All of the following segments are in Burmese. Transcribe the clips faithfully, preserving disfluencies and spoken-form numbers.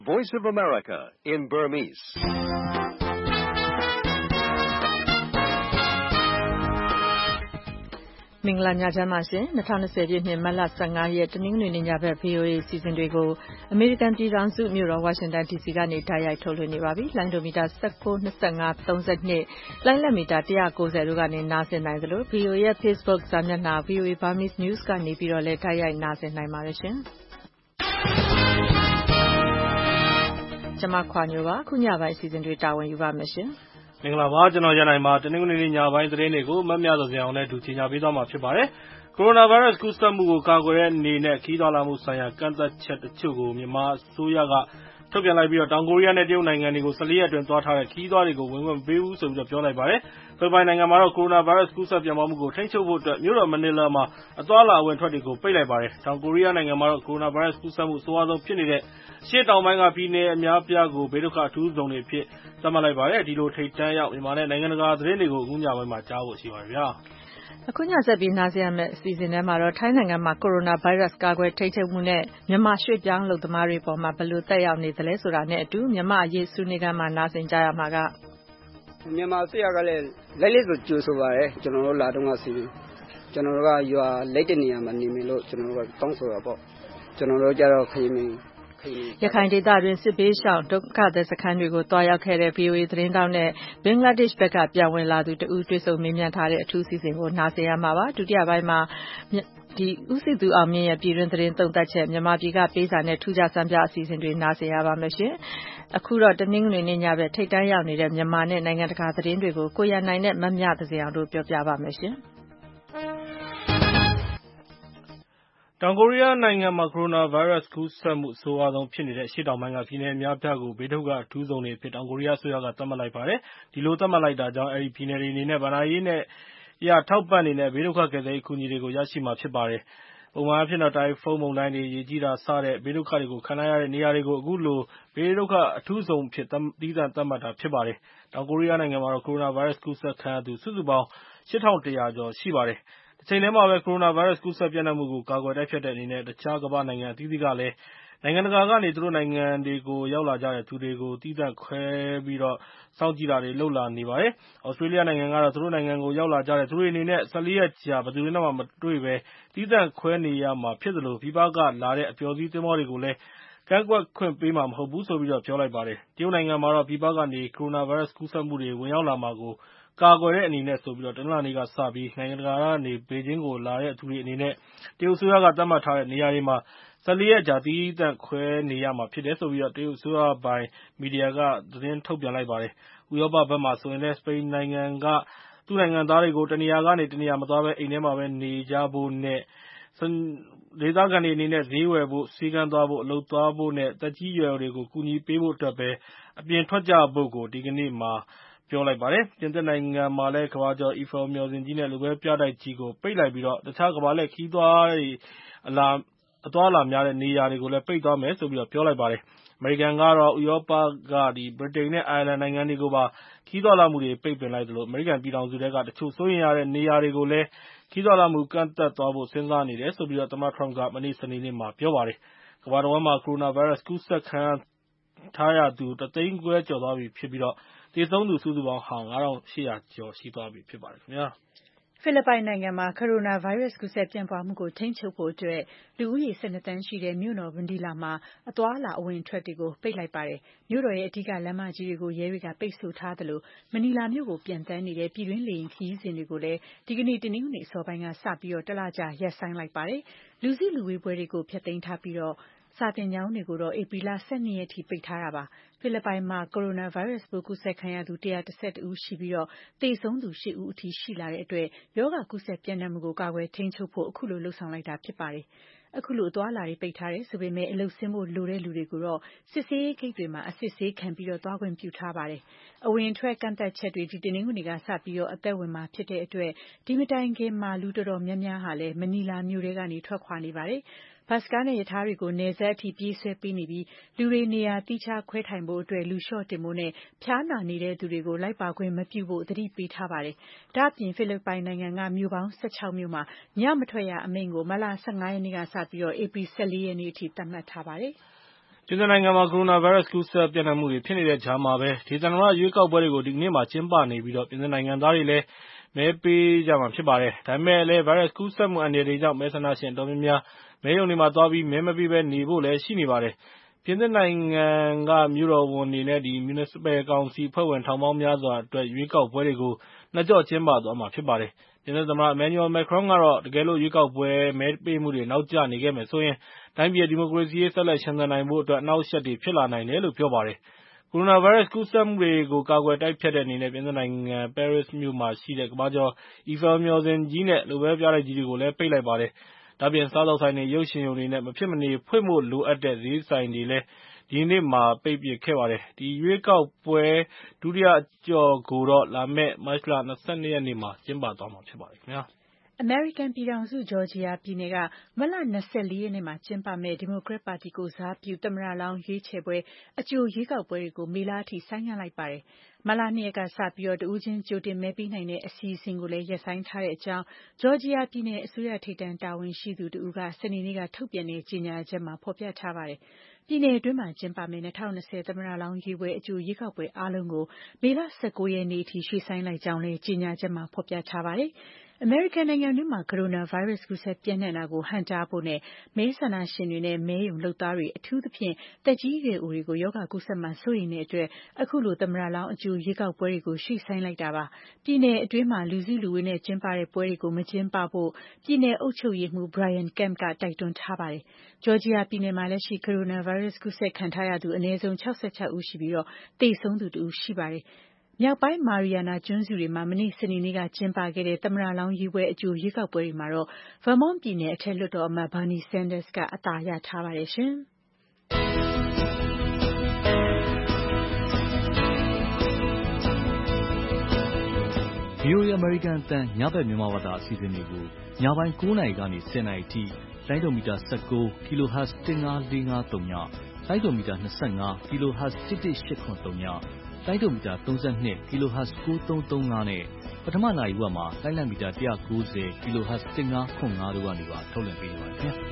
Voice of America in Burmese. ။မင်္ဂလာညချမ်းပါရှင်။၂၀၂၀ပြည့်နှစ်မတ်လ၁၅ရက်တနင်္ဂနွေနေ့ညဘက် ဗွီအိုအေ အစီအစဉ်တွေကိုအမေရိကန်ပြည်ထောင်စုမြို့တော်ဝါရှင်တန်ဒီစီကနေတိုက်ရိုက်ထုတ်လွှင့်နေပါပြီ။လိုင်းဒိုမီတာ၁၉၊၂၅၊၃၂လိုင်းလက်မီတာ၁၉၀တို့ကနေနားဆင်နိုင်သလို ဗွီအိုအေရဲ့ Facebook စာမျက်နှာ ဗွီအိုအေ Burmese News ကနေပြီးတော့လည်းတိုက်ရိုက်နားဆင်နိုင်ပါတယ်ရှင်။ကျွန်မခွာညိုပါ။ခုညပိုင်းအစီအစဉ်တွေတာဝန်ယူပါမယ်ရှင်။မင်္ဂလာပါကျွန်တော်ရနိုင်ပါတနင်္ဂနွေနေ့ညပိုင်းသတင်းတွေကိုမတ်မြစောစံအောင်နဲ့ဒူချင်ညာပေးသွားမှာဖြစ်ပါတယ်ကိုရိုနာဗိုင်းရပ်စ်ကူးစက်မှုကိုကာကွယ်တဲ့အနေနဲ့ခီးသွွာလာမှုဆိုင်ရာကန့်သတ်ချက်တချို့ကိုမြန်မာအစိုးရကထုတ်ပြန်လိုက်ပြီးတော့တောင်ကိုရီးယားနဲ့တရုတ်နိုင်ငံတွေကို၁၄ရက်အတွင်းသွားထားတဲ့ခီးသွွားတွေကိုဝင်ခွင့်မပေးဘူးဆိုပြီးတော့ပြောလိုက်ပါတယ်ဖိလစ်ပိုင်နိုင်ငံမှာတော့ကိုရိုနာဗိုင်းရပ်စ်ကူးစက်ပြန့်ပွားမှုကိုထိန်းချုပ်ဖို့အတွက်မြို့တော်မနီလာမှာအသွားလာအဝင်ထွက်တွေကိုပိတ်လိုက်ပါတယ်တောင်ကိုရီးယားနိုင်ငံမှာတော့ကိုရိုနာဗိုင်းရပ်စ်ကူးစက်မှုအဆိုးအဆုံးဖြစ်နေတဲ့အရှေ့တောင်ပိုင်းကပြည်နယ်အများပြားကိုဘေးဒုက္ခအထူးဇုံတွေဖြစ်သတ်မှတ်လိုက်ပါတယ်ဒီလိုထိပ်တန်းရောက်မြန်မာနဲ့နိုင်ငံတကာသတင်းတွေကိုအခုညပိုင်းမှာကြားဖို့ရှိပါတယ်ဗျာအခုညဆက်ပြီးနားဆင်ရမယ့်အစီအစဉ်ထဲမှာတော့ထိုင်းနိုင်ငံမှာကိုရိုနာဗိုင်းရပ်စ်ကာကွယ်ထိန်းချုပ်မှုနဲ့မြန်မာရွှေ့ပြောင်းလုပ်သမားတွေပေါ်မှာဘယ်လိုသက်ရောက်နေသလဲဆိုတာနဲ့အတူမြန်မာအရေးဆွေးနွေးခန်းမှာနားဆင်ကြရမှာကမြန်မာအစိုးရကလည်းလိုက်လက်ဆိုကြိုဆိုပါတယ်ကျွန်တော်တို့လာတော့ကစီကျွန်တော်တို့ကရွာလက်တဲ့နေရာမှာနေမယ်လို့ကျွန်တော်တို့ကတောင်းဆိုတာပေါ့ကျွန်တော်တို့ကြတော့ခရီးမင်းရခိုင်ဒေသတွင်စစ်ဘေးရှောင်ဒုက္ခသည်စခန်းတွေကိုတွားရောက်ခဲ့တဲ့ ဗွီအိုအေ သတင်းတောက်နဲ့ဘင်္ဂလားဒေ့ရှ်ဘက်ကပြန်ဝင်လာသူတဦးတွေ့ဆုံမေးမြန်းထားတဲ့အထူးစီစဉ်ကိုနားဆင်ရမှာပါဒုတိယပိုင်းမှာဒီဦးစီသူအောင်မြင့်ရဲ့ပြည်တွင်းသတင်းသုံးသပ်ချက်မြန်မာပြည်ကပေးစာနဲ့ထူးခြားစံပြအစီအစဉ်တွေနားဆင်ရပါမယ်ရှင်အခုတော့တနင်္ဂနွေနေ့ညဘက်ထိပ်တန်းရောက်နေတဲ့မြန်မာနဲ့နိုင်ငံတကာသတင်းတွေကိုကိုရနိုင်နဲ့မမြသစင်အောင်တို့ပြောပြပါမယ်ရှင်တောင်ကိုရီးယားနိုင်ငံမှာကိုရိုနာဗိုင်းရပ်စ်ကူးစက်မှုအဆိုးအဆုံးဖြစ်နေတဲ့အရှေ့တောင်ပိုင်းကပြည်နယ်အများပြားကိုဘေးဒုက္ခအထူးဇုံတွေဖြစ်တောင်ကိုရီးယားအစိုးရကသတ်မှတ်လိုက်ပါတယ်။ဒီလိုသတ်မှတ်လိုက်တာကြောင့်အဲဒီပြည်နယ်တွေအနေနဲ့ဗဏ္ဍာရေးနဲ့ရထောက်ပံ့နေတဲ့ဘေးဒုက္ခကယ်ဆယ်ရေးအကူအညီတွေကိုရရှိမှာဖြစ်ပါတယ်။ပုံမှန်အဖြစ်တော့တိုင်ဖုန်းမုန်တိုင်းတွေရေကြီးတာစတဲ့ဘေးဒုက္ခတွေကိုခံရတဲ့နေရာတွေကိုအခုလိုဘေးဒုက္ခအထူးဇုံဖြစ်သီးသန့်သတ်မှတ်တာဖြစ်ပါတယ်။တောင်ကိုရီးယားနိုင်ငံမှာတော့ကိုရိုနာဗိုင်းရပ်စ်ကူးစက်ခံရသူစုစုပေါင်းရှစ်ထောင့်တစ်ရာကျော်ရှိပါတယ်။တချိန်တည်းမှာပဲကိုရိုနာဗိုင်းရပ်စ်ကူးစက်ပြန့်နှံ့မှုကိုကာကွယ်တိုက်ဖျက်တဲ့အနေနဲ့တခြားကမ္ဘာနိုင်ငံအသီးသီးကလည်းနိုင်ငံတကာကနေသူတို့နိုင်ငံတွေကိုရောက်လာကြတဲ့သူတွေကိုသီးသန့်ခွဲပြီးတော့စောင့်ကြည့်တာတွေလုပ်လာနေပါတယ်။ဩစတြေးလျနိုင်ငံကတော့သူတို့နိုင်ငံကိုရောက်လာကြတဲ့သူတွေအနေနဲ့၁၄ရက်ကြာဘယ်သူတွေနဲ့မှမတွေ့ဘဲသီးသန့်ခွဲနေရမှာဖြစ်သလိုပြည်ပကလာတဲ့အပျော်စီးသင်္ဘောတွေကိုလည်းကန့်ကွက်ခွင့်ပေးမှာမဟုတ်ဘူးဆိုပြီးတော့ပြောလိုက်ပါတယ်။တရုတ်နိုင်ငံမှာတော့ပြည်ပကနေကိုရိုနာဗိုင်းရပ်စ်ကူးစက်မှုတွေဝင်ရောက်လာမှာကိုကာကွယ်တဲ့အနေနဲ့ဆိုပြီးတော့တနင်္လာနေ့ကစပြီးနိုင်ငံတကာကနေဘေဂျင်းကိုလာတဲ့သူတွေအနေနဲ့တရုတ်အစိုးရကသတ်မှတ်ထားတဲ့နေရာတွေမှာ၁၄ရက်ကြာသီးသန့်ခွဲနေရမှာဖြစ်တယ်ဆိုပြီးတော့တရုတ်အစိုးရပိုင်မီဒီယာကသတင်းထုတ်ပြန်လိုက်ပါတယ်။ဥရောပဘက်မှာဆိုရင်လည်းစပိန်နိုင်ငံကသူ့နိုင်ငံသားတွေကိုတနေရာကနေတနေရာမသွားဘဲအိမ်ထဲမှာပဲနေကြဖို့နဲ့ဒေသခံတွေအနေနဲ့ဈေးဝယ်ဖို့ဆေးကန်းသွားဖို့အလုပ်သွားဖို့နဲ့သက်ကြီးရွယ်အိုတွေကိုကူညီပေးဖို့အတွက်ပဲအပြင်ထွက်ကြဖို့ကိုဒီကနေ့မှာပြောလိုက်ပါတယ်။ပြင်သစ်နိုင်ငံမှာလည်းကမ္ဘာကျော်အီဖယ်မျှော်စင်ကြီးနဲ့လူပဲပြတိုက်ကြီးကိုပိတ်လိုက်ပြီးတော့တခြားကမ္ဘာလှည့်ခရီးသွားတွေအလာအသွားအလာများတဲ့နေရာတွေကိုလည်းပိတ်သွားမယ်ဆိုပြီးတော့ပြောလိုက်ပါတယ်။အမေရိကန်ကတော့ဥရောပကဒီဗြိတိန်နဲ့အိုင်ယာလန်နိုင်ငံတွေကိုပါခရီးသွားလာမှုတွေပိတ်ပင်လိုက်သလိုအမေရိကန်ပြည်ထောင်စုတွေကတချို့စိုးရိမ်ရတဲ့နေရာတွေကိုလည်းခရီးသွားလာမှုကန့်သက်သွားဖို့စဉ်းစားနေတယ်ဆိုပြီးတော့သမ္မတထရမ့်ကမနေ့စနေနေ့မှာပြောပါတယ်။ကမ္ဘာတော်မှာကိုရိုနာဗိုင်းရပ်စ်ကူးစက်ခံထားရသူတသိန်းခွဲကျော်သွားပြီဖြစ်ပြီးတော့သေဆုံးသူစုစုပေါင်းဟာငါးထောင်ရှစ်ရာကျော်ရှိသွားပြီဖြစ်ပါတယ်ခင်ဗျာဖိလစ်ပိုင်နိုင်ငံမှာကိုရိုနာဗိုင်းရပ်စ်ကူးစက်ပြန့်ပွားမှုကိုထိန်းချုပ်ဖို့အတွက်လူဦးရေ၁၂တန်းရှိတဲ့မြို့တော်မနီလာမှာအသွားအလာအဝင်အထွက်တွေကိုပိတ်လိုက်ပါတယ်။မြို့တော်ရဲ့အဓိကလမ်းမကြီးတွေကိုရဲတွေကပိတ်ဆို့ထားသလိုမနီလာမြို့ကိုပြန်တန်းနေတဲ့ပြည်တွင်းလေယာဉ်ခရီးစဉ်တွေကိုလည်းဒီကနေ့တနင်္ဂနွေအစောပိုင်းကစပြီးတော့တလကြာရပ်ဆိုင်းလိုက်ပါတယ်။လူစုလူဝေးပွဲတွေကိုဖျက်သိမ်းထားပြီးတော့စာသင်ကျောင်းတွေကိုတော့ဧပြီလ၁၂ရက်ထိပိတ်ထားတာပါ။ဖိလစ်ပိုင်မှာကိုရိုနာဗိုင်းရပ်စ်ပိုးကူးစက်ခံရသူ၁၁၁ဦးရှိပြီးတော့သေဆုံးသူရှစ်ဦးအထိရှိလာတဲ့အတွက်ရောဂါကူးစက်ပြန့်နှံ့မှုကိုကာကွယ်ထိန်းချုပ်ဖို့အခုလိုလှုံ့ဆော်လိုက်တာဖြစ်ပါတယ်။အခုလိုအသွားအလာတွေပိတ်ထားတယ်ဆိုပေမဲ့အလုပ်ဆင်းဖို့လိုတဲ့လူတွေကိုတော့စစ်ဆေးရေးဂိတ်တွေမှာအစစ်ဆေးခံပြီးတော့သွားခွင့်ပြုထားပါတယ်။အဝင်အထွက်ကန့်သက်ချက်တွေဒီတင်းငွေတွေကစပြီးတော့အသက်ဝင်မှာဖြစ်တဲ့အတွက်ဒီမတိုင်ခင်မှာလူတော်တော်များများဟာလည်းမနီလာမြို့ထဲကနေထွက်ခွာနေပါတယ်။ဘတ်စကားနဲ့ရထားတွေကိုနယ်စပ်အထိပြေးဆွဲပေးနေပြီးလူတွေနေရာတိကျခွဲထိုင်ဖို့အတွက်လူလျှော့တင်ဖို့နဲ့ဖျားနာနေတဲ့သူတွေကိုလိုက်ပါခွင့်မပြုဖို့သတိပေးထားပါတယ်။ဒါ့အပြင်ဖိလစ်ပိုင်နိုင်ငံကမြို့ပေါင်း၁၆မြို့မှာညမထွက်ရအမိန့်ကိုမတ်လ၁၅ရက်နေ့ကစပြီးတော့ဧပြီ၁၄ရက်နေ့အထိသတ်မှတ်ထားပါတယ်။ပြင်သစ်နိုင်ငံမှာ ကိုရိုနာဗိုင်းရပ်စ်ကူးစက်ပျံ့နှံ့မှုတွေဖြစ်နေတဲ့ကြားမှာပဲဒေသန္တရရွေးကောက်ပွဲတွေကိုဒီကနေ့မှာကျင်းပနေပြီးပြင်သစ်နိုင်ငံသားတွေလည်းမဲပေးကြမှာဖြစ်ပါတယ်။ဒါပေမဲ့လည်းဗိုင်းရပ်စ်ကူးစက်မှုအန္တရာယ်တွေကြောင့်မဲဆန္ဒရှင်အတော်များများမဲရုံတွေမှာသွားပြီးမဲမပေးဘဲနေဖို့လည်းရှိနေပါတယ်။ပြင်သစ်နိုင်ငံကမြို့တော်ဝန်တွေနဲ့ Municipal ကောင်စီအဖွဲ့ဝင်ထောင်ပေါင်းများစွာအတွက်ရွေးကောက်ပွဲတွေကိုနှစ်ကျော့ကျင်းပသွားမှာဖြစ်ပါတယ်။ပြင်သစ်သမ္မတ Emmanuel Macron ကတော့တကယ်လို့ရွေးကောက်ပွဲမဲပေးမှုတွေနောက်ကျနေခဲ့မယ်ဆိုရင်တိုင်းပြည်ရဲ့ဒီမိုကရေစီရေးဆက်လက်ရှင်သန်နိုင်ဖို့အတွက်အနှောင့်အယှက်တွေဖြစ်လာနိုင်တယ်လို့ပြောပါတယ်။ကိုရိုနာဗိုင်းရပ်စ်ကူးစက်မှုတွေကိုကာကွယ်တိုက်ဖျက်တဲ့အနေနဲ့ပြင်သစ်နိုင်ငံပဲရစ်မြို့မှာရှိတဲ့ကမ္ဘာကျော် Eiffel မျှော်စင်ကြီးနဲ့လိုဘဲပြတိုက်ကြီးတွေကိုလည်းပိတ်လိုက်ပါတယ်။ဒါ့အပြင်စားသောက်ဆိုင်တွေ၊ရုပ်ရှင်ရုံတွေနဲ့မဖြစ်မနေဖွင့်ဖို့လိုအပ်တဲ့ဈေးဆိုင်တွေလည်းဒီနေ့မှာပိတ်ပစ်ခဲ့ပါတယ်။ဒီရွေးကောက်ပွဲဒုတိယအကျော့ကိုတော့လာမယ့်မတ်လ၂၂ရက်နေ့မှာကျင်းပသွားမှာဖြစ်ပါတယ်ခင်ဗျာ။အမေရိကန်ပြည်ထောင်စုဂျော်ဂျီယာပြည်နယ်ကမတ်လ၂၄ရက်နေ့မှာကျင်းပမယ့်ဒီမိုကရက်ပါတီကိုစားပြုသမ္မတလောင်းရွေးချယ်ပွဲအကြိုရွေးကောက်ပွဲတွေကိုမေလအထိဆိုင်းငံ့လိုက်ပါတယ်။မတ်လ၂ရက်ကစပြီးတဦးချင်းကြိုတင်မဲပေးနိုင်တဲ့အစီအစဉ်ကိုလည်းရပ်ဆိုင်းထားတဲ့အကြောင်းဂျော်ဂျီယာပြည်နယ်အစိုးရထိပ်တန်းတာဝန်ရှိသူတဦးကစနေနေ့ကထုတ်ပြန်တဲ့ကြေညာချက်မှာဖော်ပြထားပါတယ်။ပြည်နယ်အတွင်းမှာကျင်းပမယ့်၂၀၂၀သမ္မတလောင်းရွေးပွဲအကြိုရွေးကောက်ပွဲအားလုံးကိုမေလ၁၉ရက်နေ့အထိရွှေ့ဆိုင်းလိုက်ကြောင်းလည်းကြေညာချက်မှာဖော်ပြထားပါတယ်။အမေရိကန်နိုင်ငံတွင်းမှာကိုရိုနာဗိုင်းရပ်စ်ကူးစက်ပျံ့နှံ့တာကိုဟန့်တားဖို့နဲ့မဲဆန္ဒရှင်တွေနဲ့မဲရုံလုပ်သားတွေအထူးသဖြင့်သက်ကြီးရွယ်အိုတွေကိုရောဂါကူးစက်မှာစိုးရိမ်တဲ့အတွက်အခုလိုသမ္မတလောင်းအကြိုရွေးကောက်ပွဲတွေကိုရွှေ့ဆိုင်းလိုက်တာပါ။ပြည်နယ်အတွင်းမှာလူစုလူဝေးနဲ့ကျင်းပတဲ့ပွဲတွေကိုမကျင်းပဖို့ပြည်နယ်အုပ်ချုပ်ရေးမှူး Brian Kemp ကတိုက်တွန်းထားပါတယ်။ဂျော်ဂျီယာပြည်နယ်မှာလက်ရှိကိုရိုနာဗိုင်းရပ်စ်ကူးစက်ခံထားရသူအနည်းဆုံး၆၆ဦးရှိပြီးသေဆုံးသူတဦးရှိပါတယ်။မြောက်ပိုင်းမာရီယာနာကျွန်းစုတွေမှာမနေ့စနေနေ့ကကျင်းပခဲ့တဲ့သမ္မတလောင်းရွေးပွဲအကြိုရွေးကောက်ပွဲတွေမှာတော့ Vermont ပြည်နယ်အထက်လွှတ်တော်အမတ် Bernie Sanders ကအသာရထားပါတယ်ရှင်။ဗွီအိုအေ American အသံညဘက်မြန်မာဘာသာအစီအစဉ်တွေကိုညပိုင်း၉နာရီကနေ၁၀နာရီအထိလိုင်းဒိုမီတာ၁၉ kilohertz တစ်ငါးလေးငါးသုံးညလိုင်းဒိုမီတာ၂၅ kilohertz တစ်တစ်ရှစ်ခွန်သုံးညလိုင်းဒိုမီတာ၃၂ kilohertz ကိုးသုံးသုံးငါးနဲ့ပထမနာရီဝက်မှာလိုင်းလံမီတာ၁၉၀ kilohertz တစ်ငါးခွန်ငါးတို့ကနေပါထုတ်လွှင့်ပေးနေပါတယ်ခင်ဗျာ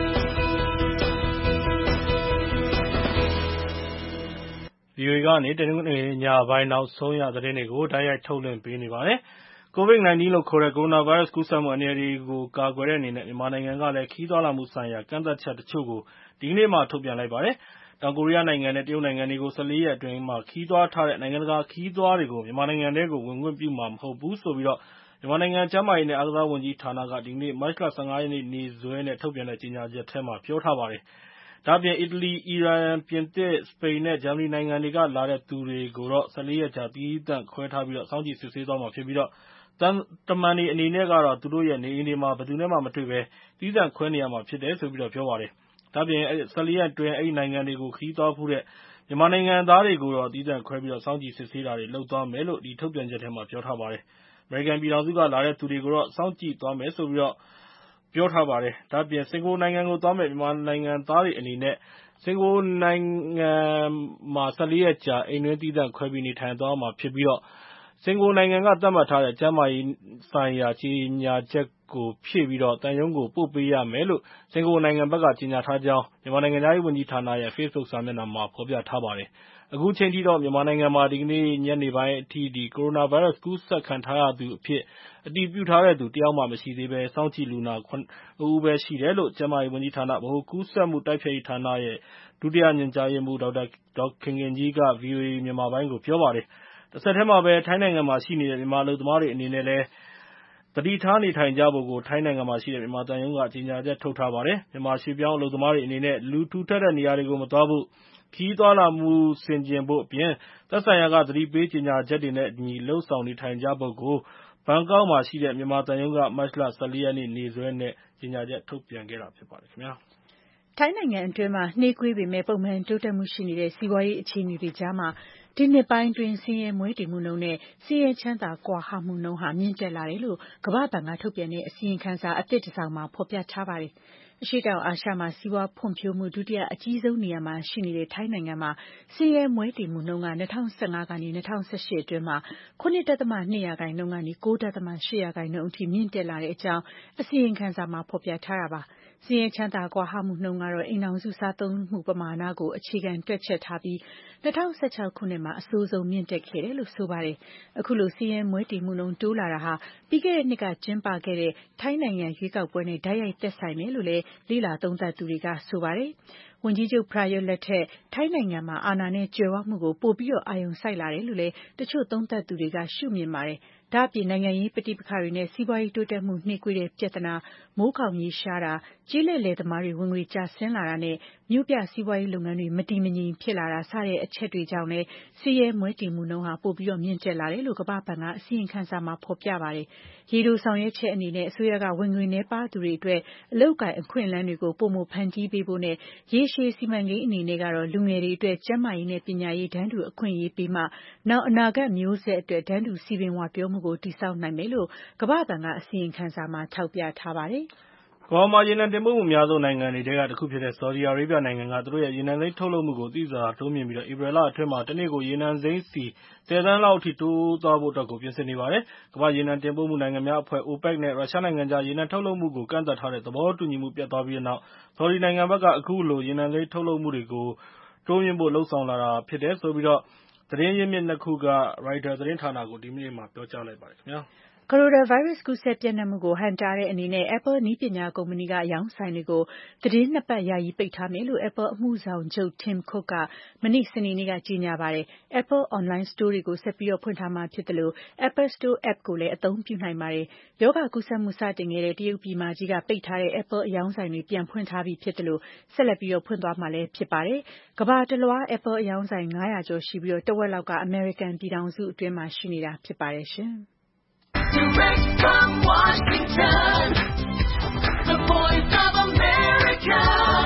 ။ ဗီအိုအေကနေတနင်္ဂနွေညပိုင်းနောက်ဆုံးရသတင်းတွေကိုတိုက်ရိုက်ထုတ်လွှင့်ပေးနေပါတယ်။ ကိုဗစ် ၁၉ လို့ခေါ်တဲ့ကိုရိုနာဗိုင်းရပ်စ်ကူးစက်မှုအန္တရာယ်တွေကိုကာကွယ်တဲ့အနေနဲ့မြန်မာနိုင်ငံကလည်းခရီးသွားလာမှုဆိုင်ရာကန့်သတ်ချက်တချို့ကိုဒီကနေ့မှထုတ်ပြန်လိုက်ပါတယ်။တောင်ကိုရီးယားနိုင်ငံနဲ့တရုတ်နိုင်ငံတွေကို၁၄ရက်အတွင်းခရီးသွားထားတဲ့နိုင်ငံတကာခရီးသွားတွေကိုမြန်မာနိုင်ငံထဲကိုဝင်ခွင့်ပြုမှာမဟုတ်ဘူးလို့မြန်မာနိုင်ငံကျန်းမာရေးနဲ့အားကစားဝန်ကြီးဌာနကဒီကနေ့မတ်လ၁၅ရက်နေ့နေ့စွဲနဲ့ထုတ်ပြန်တဲ့ကြေညာချက်ထဲမှာပြောထားပါတယ်။ဒါ့အပြင်အီတလီ၊အီရန်၊ပြင်သစ်၊စပိန်နဲ့ဂျာမနီနိုင်ငံတွေကလာတဲ့သူတွေကိုတော့၁၄ရက်ကြာသီးသန့်ခွဲထားပြီးစောင့်ကြည့်စစ်ဆေးသွားမှာဖြစ်ပြီးသံတမန်တွေအနေနဲ့ကတော့သူတို့ရဲ့နေအိမ်တွေမှာဘယ်သူနဲ့မှမတွေ့ဘဲသီးသန့်ခွဲနေရမှာဖြစ်တယ်လို့ပြောပါတယ်။ဒါ့အပြင်၁၄ရက်အတွင်းအဲဒီနိုင်ငံတွေကိုခရီးသွားဖူးတဲ့မြန်မာနိုင်ငံသားတွေကိုတော့သီးသန့်ခွဲပြီးစောင့်ကြည့်စစ်ဆေးတာတွေလုပ်သွားမယ်လို့ဒီထုတ်ပြန်ချက်ထဲမှာပြောထားပါတယ်။အမေရိကန်ပြည်ထောင်စုကလာတဲ့သူတွေကိုတော့စောင့်ကြည့်သွားမယ်လို့ပြောထားပါတယ်။ဒါ့အပြင်စင်ကာပူနိုင်ငံကိုသွားမယ့်မြန်မာနိုင်ငံသားတွေအနေနဲ့စင်ကာပူနိုင်ငံမှာ၁၄ရက်ကြာအိမ်တွင်းသီးသန့်ခွဲပြီးနေထိုင်သွားရမှာဖြစ်ပြီးစင်ကာပူနိုင်ငံကသတ်မှတ်ထားတဲ့ကျန်းမာရေးဆိုင်ရာကြေညာချက်ကိုဖြည့်ပြီးသံရုံးကိုပို့ပေးရမယ်လို့စင်ကာပူနိုင်ငံဘက်ကကြေညာထားကြောင်းမြန်မာနိုင်ငံခြားရေးဝန်ကြီးဌာနရဲ့ Facebook စာမျက်နှာမှာဖော်ပြထားပါတယ်။အခုချိန်ထိတော့မြန်မာနိုင်ငံမှာဒီကနေ့ညနေပိုင်းအထိကိုရိုနာဗိုင်းရပ်စ်ကူးစက်ခံထားရသူအဖြစ်အတည်ပြုထားတဲ့သူတယောက်မှမရှိသေးဘဲစောင့်ကြည့်လူနာခုနစ်ဦးပဲရှိတယ်လို့ကျန်းမာရေးဝန်ကြီးဌာနဗဟိုကူးစက်မှုတိုက်ဖျက်ရေးဌာနရဲ့ဒုတိယညွှန်ကြားရေးမှူးဒေါက်တာခင်ခင်ကြီးက ဗွီအိုအေမြန်မာပိုင်းကိုပြောပါတယ်။တဆက်တည်းမှာပဲထိုင်းနိုင်ငံမှာရှိနေတဲ့မြန်မာအလုပ်သမားတွေအနေနဲ့လည်းသတိထားနေထိုင်ကြဖို့ကိုထိုင်းနိုင်ငံမှာရှိတဲ့မြန်မာသံရုံးကကြေညာချက်ထုတ်ထားပါတယ်။မြန်မာရွှေ့ပြောင်းအလုပ်သမားတွေအနေနဲ့လူထူထပ်တဲ့နေရာတွေကိုမသွားဖို့ခရီးသွားလာမှုဆင်ခြင်ဖို့အပြင်သက်ဆိုင်ရာကသတိပေးကြေညာချက်တွေနဲ့အညီလုပ်ဆောင်နေထိုင်ကြဖို့ကိုဘန်ကောက်မှာရှိတဲ့မြန်မာသံရုံးကမတ်လ၁၄ရက်နေ့နေ့စွဲနဲ့ကြေညာချက်ထုတ်ပြန်ခဲ့တာဖြစ်ပါတယ်ခင်ဗျာ။ထိုင်းနိုင်ငံအတွင်းမှာနှေးကွေးပေမဲ့ပုံမှန်တိုးတက်မှုရှိနေတဲ့စီးပွားရေးအခြေအနေတွေကြားမှာဒီနှစ်ပိုင်းအတွင်းဆင်းရဲမွဲတေမှုနှုန်းနဲ့ဆင်းရဲချမ်းသာကွာဟမှုနှုန်းဟာမြင့်တက်လာတယ်လို့ကမ္ဘာ့ဘဏ်ကထုတ်ပြန်တဲ့အစီရင်ခံစာအသစ်တစ်စောင်မှာဖော်ပြထားပါတယ်။အရှေ့တောင်အာရှမှာစီးပွားဖွံ့ဖြိုးမှုဒုတိယအကြီးဆုံးနေရာမှာရှိနေတဲ့ထိုင်းနိုင်ငံမှာဆင်းရဲမွဲတေမှုနှုန်းက၂၀၁၅ကနေ၂၀၁၈အတွင်းမှာ၇.၂ရာခိုင်နှုန်းကနေ၉.၈ရာခိုင်နှုန်းအထိမြင့်တက်လာတဲ့အကြောင်းအစီရင်ခံစာမှာဖော်ပြထားတာပါ။ဆင်းရဲချမ်းသာကွာဟမှုနှုန်းကတော့အိမ်ထောင်စုစားသုံးမှုပမာဏကိုအခြေခံတွက်ချက်ထားပြီး၂၀၁၆ခုနှစ်မှာအဆိုးဆုံးမြင့်တက်ခဲ့တယ်လို့ဆိုပါတယ်။အခုလိုဆင်းရဲမွဲတေမှုနှုန်းတိုးလာတာဟာပြီးခဲ့တဲ့နှစ်ကကျင်းပခဲ့တဲ့ထိုင်းနိုင်ငံရွေးကောက်ပွဲနဲ့တိုက်ရိုက်သက်ဆိုင်တယ်လို့လည်းလေ့လာသုံးသပ်သူတွေကဆိုပါတယ်။ဝန်ကြီးချုပ်ပရာယွတ်လက်ထက်ထိုင်းနိုင်ငံမှာအာဏာနဲ့ကြွယ်ဝမှုကိုပိုပြီးအာရုံစိုက်လာတယ်လို့လည်းတချို့သုံးသပ်သူတွေကရှုမြင်ပါတယ်။ဒါ့အပြင်နိုင်ငံရေးပဋိပက္ခတွေနဲ့စီးပွားရေးတိုးတက်မှုနှေးကွေးတဲ့ပြဿနာမိုးခေါင်ရေရှားတာကျေးလက်လယ်သမားတွေဝင်ငွေကျဆင်းလာတာနဲ့မြို့ပြစီးပွားရေးလုပ်ငန်းတွေမတည်မငြိမ်ဖြစ်လာတာစတဲ့အချက်တွေကြောင့်လည်းဆင်းရဲမွဲတေမှုနှုန်းဟာပိုပြီးမြင့်တက်လာတယ်လို့ကမ္ဘာ့ဘဏ်ကအစီရင်ခံစာမှာဖော်ပြပါတယ်။ရေတိုဆောင်ရွက်ချက်အနေနဲ့အစိုးရကဝင်ငွေနည်းပါးသူတွေအတွက်အလုပ်အကိုင်အခွင့်အလမ်းတွေကိုပိုမိုဖန်တီးပေးဖို့နဲ့ရေရှည်စီမံကိန်းအနေနဲ့ကတော့လူငယ်တွေအတွက်ကျန်းမာရေးနဲ့ပညာရေးတန်းတူအခွင့်အရေးပေးမှနောက်အနာဂတ်မျိုးဆက်အတွက်တန်းတူစီပင်ဝပြောမှုကိုတည်ဆောက်နိုင်မယ်လို့ကမ္ဘာ့ဘဏ်ကအစီရင်ခံစာမှာထောက်ပြထားပါတယ်။ကမ္ဘာမှာရေနံတင်ပို့မှုအများဆုံးနိုင်ငံတွေထဲကတစ်ခုဖြစ်တဲ့ဆော်ဒီအာရေဗျနိုင်ငံကသူတို့ရဲ့ရေနံစိမ်းထုတ်လုပ်မှုကိုသိသာတိုးမြှင့်ပြီးဧပြီလအတွင်းမှာတစ်နေ့ကိုရေနံစိမ်းစီဆယ်သန်းလောက်အထိတိုးသွားဖို့အတွက်ကိုပြင်ဆင်နေပါတယ်။ကမ္ဘာ့ရေနံတင်ပို့မှုနိုင်ငံများအဖွဲ့ အိုပက် နဲ့ရုရှားနိုင်ငံကြားရေနံထုတ်လုပ်မှုကိုကန့်သတ်ထားတဲ့သဘောတူညီမှုပျက်သွားပြီးတဲ့နောက်ဆော်ဒီနိုင်ငံဘက်ကအခုလိုရေနံစိမ်းထုတ်လုပ်မှုတွေကိုတိုးမြှင့်ဖို့လုပ်ဆောင်လာတာဖြစ်တယ်ဆိုပြီးတော့သတင်းရင်းမြစ်နှစ်ခုက ရိုက်တာသတင်းဌာနကိုဒီနေ့မှာပြောကြားလိုက်ပါတယ်ခင်ဗျာ။ကိုရိုနာဗိုင်းရပ်စ်ကူးစက်ပြန့်နှံ့မှုကိုဟန့်တားတဲ့အနေနဲ့ Apple နည်းပညာကုမ္ပဏီကအရောင်းဆိုင်တွေကိုသီတင်းနှစ်ပတ်ယာယီပိတ်ထားမယ်လို့ Apple အမှုဆောင်ချုပ် Tim Cook ကမနေ့စနေနေ့ကကြေညာပါတယ်။ Apple Online Store တွေကိုဆက်ပြီးဖွင့်ထားမှာဖြစ်သလို Apple Store App ကိုလည်းအသုံးပြုနိုင်ပါတယ်။ရောဂါကူးစက်မှုစတင်ခဲ့တဲ့တရုတ်ပြည်မကြီးကပိတ်ထားတဲ့ Apple အရောင်းဆိုင်တွေပြန်ဖွင့်ထားပြီဖြစ်သလိုဆက်လက်ပြီးဖွင့်သွားမှာလည်းဖြစ်ပါတယ်။ကမ္ဘာတလွှား Apple အရောင်းဆိုင်ငါးရာကျော်ရှိပြီးတဝက်လောက်ကအမေရိကန်ပြည်ထောင်စုအတွင်းမှာရှိနေတာဖြစ်ပါတယ်ရှင်။ Direct from Washington, the voice of America,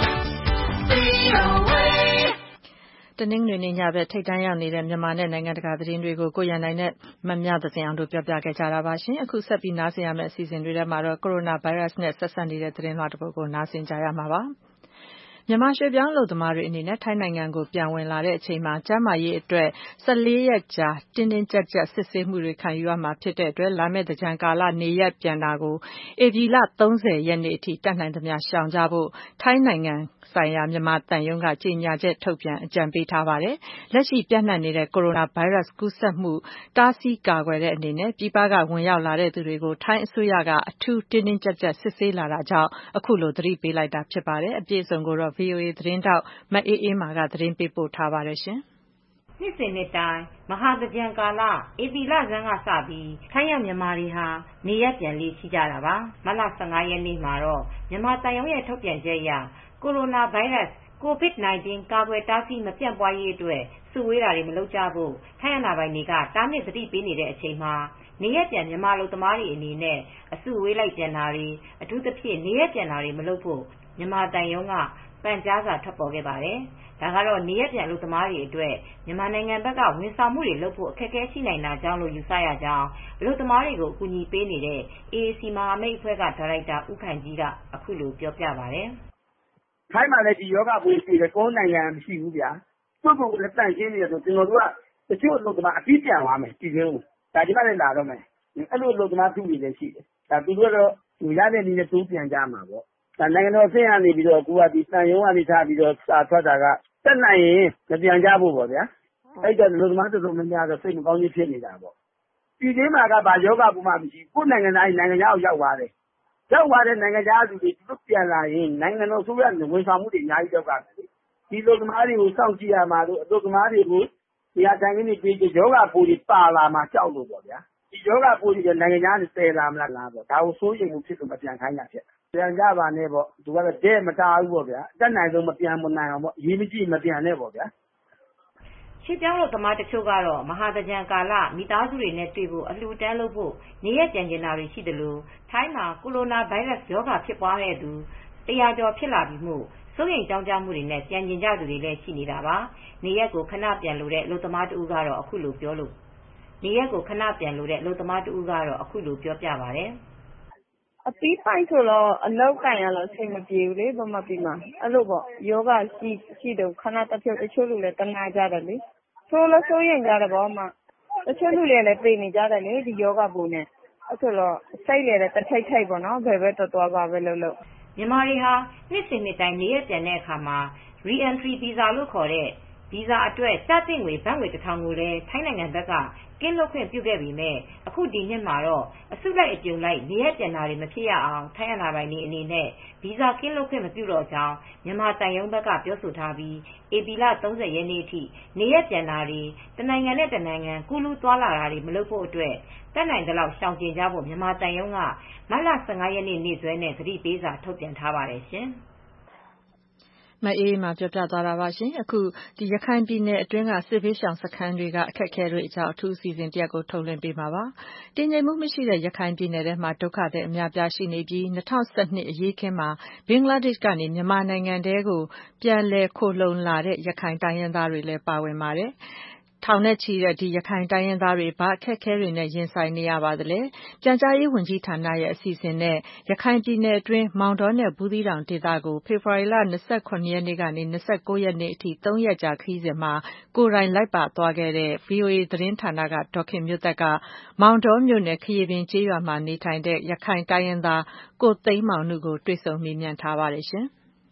V O A. တနင်္ဂနွေနေ့ညဘက်ထိပ်တန်းရောက်နေတဲ့မြန်မာနဲ့နိုင်ငံတကာသတင်းတွေကိုကိုရန်နိုင်နဲ့မမြသဇင်အောင်တို့ပြောပြခဲ့ကြတာပါရှင်။အခုဆက်ပြီးနားဆင်ရမယ့်အစီအစဉ်တွေထဲမှာတော့ကိုရိုနာဗိုင်းရပ်စ်နဲ့ဆက်စပ်နေတဲ့သတင်းလွှာတစ်ပုဒ်ကိုနားဆင်ကြရမှာပါ။မြန်မာရွှေ့ပြောင်းအလုပ်သမားတွေအနေနဲ့ထိုင်းနိုင်ငံကိုပြန်ဝင်လာတဲ့အချိန်မှာကျန်းမာရေးအတွက်၁၄ရက်ကြာတင်းတင်းကြပ်ကြပ်စစ်ဆေးမှုတွေခံယူရမှာဖြစ်တဲ့အတွက်လာမယ့်သင်္ကြန်ကာလနေရပ်ပြန်တာကိုဧပြီလ၃၀ရက်နေ့အထိတတ်နိုင်သမျှရှောင်ကြဖို့ထိုင်းနိုင်ငံဆိုင်ရာမြန်မာသံရုံးကကြေညာချက်ထုတ်ပြန်အကြံပေးထားပါတယ်။လက်ရှိပြန့်နှံ့နေတဲ့ကိုရိုနာဗိုင်းရပ်စ်ကူးစက်မှုတားဆီးကာကွယ်တဲ့အနေနဲ့ပြည်ပကဝင်ရောက်လာတဲ့သူတွေကိုထိုင်းအစိုးရကအထူးတင်းတင်းကြပ်ကြပ်စစ်ဆေးလာတာကြောင့်အခုလိုသတိပေးလိုက်တာဖြစ်ပါတယ်။အပြည့်အစုံကိုတော့ ဗွီအိုအေ သတင်းထောက်မအေးအေးမာကသတင်းပေးပို့ထားပါတယ်ရှင်။နှစ်စဉ်နှစ်တိုင်းမဟာသင်္ကြန်ကာလဧပြီလဆန်းကစပြီးထိုင်းရောက်မြန်မာတွေဟာနေရပ်ပြန်လေ့ရှိကြတာပါ။မတ်လ၁၅ရက်နေ့မှာတော့မြန်မာသံရုံးရဲ့ထုတ်ပြန်ချက်အရကိုရိုနာဗိုင်းရပ်စ် ကိုဗစ် ၁၉ ကာကွယ်တားဆီးမပြန့်ပွားရေးအတွက်စုဝေးတာတွေမလုပ်ကြဖို့ထိုင်းအာဏာပိုင်တွေကတားမြစ်သတိပေးနေတဲ့အချိန်မှာနေရပ်ပြန်မြန်မာအလုပ်သမားတွေအနေနဲ့အစုဝေးလိုက်ပြန်တာတွေအထူးသဖြင့်နေရပ်ပြန်တာတွေမလုပ်ဖို့မြန်မာသံရုံးကပန်ကြားစာထွက်ပေါ်ခဲ့ပါတယ်။ဒါကတော့နေရပ်ပြန်အလုပ်သမားတွေအတွက်မြန်မာနိုင်ငံဘက်ကဝန်ဆောင်မှုတွေလုပ်ဖို့အခက်အခဲရှိနိုင်တာကြောင့်လို့ယူဆရကြောင်းအလုပ်သမားတွေကိုအကူအညီပေးနေတဲ့ အေအေစီ မဟာမိတ်အဖွဲ့ကဒါရိုက်တာဦးခိုင်ကြီးကအခုလိုပြောပြပါတယ်။ထိုင်းမှာလည်းဒီယောဂပိုးရှိတယ်ကိုယ်နိုင်ငံမရှိဘူးဗျာ။သူ့ကိုယ်လည်းတန့်ရှင်းနေတယ်ဆိုကျွန်တော်တို့ကတချို့အလုပ်သမားအပြီးပြန်သွားမယ်ဒီကင်းကိုဒါဒီမှလည်းလာတော့မယ်အဲ့လိုအလုပ်သမားသူတွေလည်းရှိတယ်ဒါသူတို့ကတော့သူရတဲ့နည်းနဲ့သူပြန်ကြမှာပေါ့ဒါနိုင်ငံတော်အဆင့်ကနေပြီးတော့ကိုကဒီစံရုံးကနေထားပြီးတော့စာထွက်တာကတက်နိုင်ရင်မပြန်ကြဖို့ပေါ့ဗျာအဲ့တော့လူသမားတော်တော်များများတော့စိတ်မကောင်းကြီးဖြစ်နေတာပေါ့ဒီသေးမှာကဗာယောဂပူမှမရှိကိုယ်နိုင်ငံသားနိုင်ငံခြားကိုရောက်သွားတယ်ရောက်သွားတဲ့နိုင်ငံခြားသူတွေသူတို့ပြန်လာရင်နိုင်ငံတော်ဆိုရဝန်ဆောင်မှုတွေအများကြီးရောက်ပါတယ်ဒီလူသမားတွေကိုစောင့်ကြည့်ရမှာလို့အလုပ်သမားတွေကိုဒီအတိုင်းကနေပြီးယောဂပူတွေပါလာမှာကြောက်လို့ပေါ့ဗျာဒီယောဂပူတွေကနိုင်ငံခြားနေပယ်လာမလားလားပေါ့ဒါကိုစိုးရိမ်မှုဖြစ်လို့မပြန်ခိုင်းတာဖြစ်ပြန်ကြပါနဲ့ပေါ့သူကတော့တဲ့မတားဘူးပေါ့ဗျာအတက်နိုင်ဆုံးမပြန်မနိုင်အောင်ပေါ့ရေးမကြည့်မပြန်နဲ့ပေါ့ဗျာရှစ်ပြောင်းလို့သမားတချို့ကတော့မဟာသကြံကာလမိသားစုတွေနဲ့တွေ့ဖို့အလှူဒန်းလုပ်ဖို့နေရပြန်ကျင်တာတွေရှိတယ်လို့ထိုင်းမှာကိုရိုနာဗိုင်းရပ်စ်ရောဂါဖြစ်ပွားတဲ့သူတရာကျော်ဖြစ်လာပြီးမှုစိုးရိမ်ကြောင်းကြမှုတွေနဲ့ပြန်ကျင်ကြသူတွေလည်းရှိနေတာပါနေရက်ကိုခဏပြန်လို့တဲ့အလုပ်သမားတဦးကတော့အခုလိုပြောလို့နေရက်ကိုခဏပြန်လို့တဲ့အလုပ်သမားတဦးကတော့အခုလိုပြောပြပါတယ်အပီးပိုက်ဆိုတော့အလောက်ကင်ရတော့ချိန်မပြေဘူးလေဘာမှပြီးမှအဲ့လိုပေါ့ယောဂရှိရှိတော့ခဏတစ်ဖြုတ်တချို့လူလည်းတနာကြတယ်လေဆိုးလို့ဆိုးရင်ကြတယ်ပေါ့မှတချို့လူတွေလည်းပြေးနေကြတယ်လေဒီယောဂပူနဲ့အဲ့ဆိုတော့စိတ်လည်းတစ်ထိတ်ထိတ်ပေါ့နော်ဘယ်ဘက်တော်တော်ပါပဲလို့လို့မြန်မာတွေဟာနှစ်စဉ်နှစ်တိုင်းနေရပြန်တဲ့အခါမှာ Re-entry visa လို့ခေါ်တဲ့ဗီဇာအတွက်ကျသင့်ငွေဘတ်ငွေတစ်ထောင်ကိုလည်းထိုင်းနိုင်ငံဘက်ကကင်းလွတ်ခွင့်ပြုခဲ့ပေမဲ့အခုဒီနှစ်မှာတော့အစုလိုက်အပြုံလိုက်နေရပြန်တာတွေမဖြစ်ရအောင်ထိုင်းအာဏာပိုင်တွေအနေနဲ့ဗီဇာကင်းလွတ်ခွင့်မပြုတော့ကြောင်းမြန်မာတန်ယုံဘက်ကပြောဆိုထားပြီးဧပြီလ၃၀ရက်နေ့အထိနေရပြန်တာတွေတနိုင်ငံနဲ့တနိုင်ငံကူးလူးသွားလာတာတွေမလုပ်ဖို့အတွက်တက်နိုင်သလောက်ရှောင်ကျဉ်ကြဖို့မြန်မာတန်ယုံကမတ်လ၁၅ရက်နေ့နေ့စွဲနဲ့သတိပေးစာထုတ်ပြန်ထားပါတယ်ရှင်မအေးမာပြောပြသွားတာပါရှင်အခုဒီရခိုင်ပြည်နယ်အတွင်းကစစ်ဘေးရှောင်စခန်းတွေကအခက်အခဲတွေအကြောင်းအထူးအစီအစဉ်တရက်ကိုထုတ်လွှင့်ပေးမှာပါတင်ငိမ်မှုမရှိတဲ့ရခိုင်ပြည်နယ်ထဲမှာဒုက္ခသည်အများပြားရှိနေပြီး၂၀၁၂အရေးခင်းမှာဘင်္ဂလားဒေ့ရှ်ကနေမြန်မာနိုင်ငံထဲကိုပြန်လည်ခိုလှုံလာတဲ့ရခိုင်တိုင်းရင်းသားတွေလည်းပါဝင်ပါတယ်ထောင်နဲ့ချီတဲ့ဒီရခိုင်တိုင်းရင်းသားတွေဘာအခက်အခဲတွေနဲ့ရင်ဆိုင်နေရပါသလဲပြန်ကြားရေးဝန်ကြီးဌာနရဲ့အစီအစဉ်နဲ့ရခိုင်ပြည်နယ်အတွင်းမောင်တောနဲ့ဘူးသီးတောင်ဒေသကိုဖေဖော်ဝါရီလ၂၇ရက်နေ့ကနေ၂၉ရက်နေ့အထိ၃ရက်ကြာခရီးစဉ်မှာကိုယ်တိုင်လိုက်ပါသွားခဲ့တဲ့ ဗွီအိုအေသတင်းဌာနကဒေါ်ခင်မျိုးသက်ကမောင်တောမြို့နယ်ခရီးပင်ကျေးရွာမှာနေထိုင်တဲ့ရခိုင်တိုင်းရင်းသားကိုသိန်းမောင်နုကိုတွေ့ဆုံမေးမြန်းထားပါတယ်ရှင်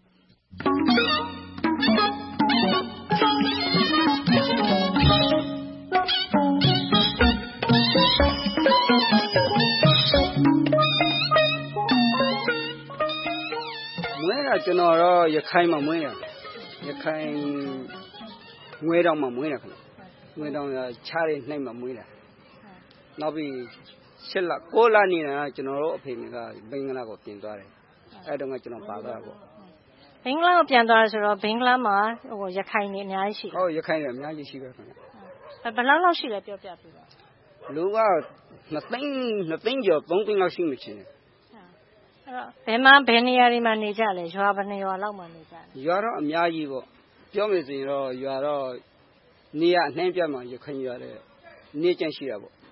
ကျွန်တော်တော့ရခိုင်မှာမွေးရရခိုင်ငွေတောင်မှာမွေးရခင်ငွေတောင်ချားတဲ့နှိုက်မှာမွေးတာနောက်ပြီးရှစ်လကိုလနေတာကျွန်တော်တို့အဖေကဘင်္ဂလားကိုပြင်သွားတယ်အဲ့တော့ကကျွန်တော်ပါသွားတာပေါ့ဘင်္ဂလားကိုပြန်သွားတယ်ဆိုတော့ဘင်္ဂလားမှာဟိုရခိုင်နေအများကြီးရှိတယ်ဟုတ်ရခိုင်နေအများကြီးရှိပဲခင်ဘယ်လောက်လောက်ရှိလဲပြောပြပြပါလူကနှစ်သိန်းနှစ်သိန်းကျော်သုံးသိန်းလောက်ရှိမှချင်းဘယ်မှာဘယ်နေရာတွေမှာနေကြလဲရွာဘယ်နေရာလောက်မှာနေကြလဲရွာတော့အများကြီးပေါ့ပြောမယ်ဆိုရင်တော့ရွာတော့နေရအနှင်းပြတ်မှာရခိုင်ရွာတဲ့နေကျန့်ရှိတာပေါ့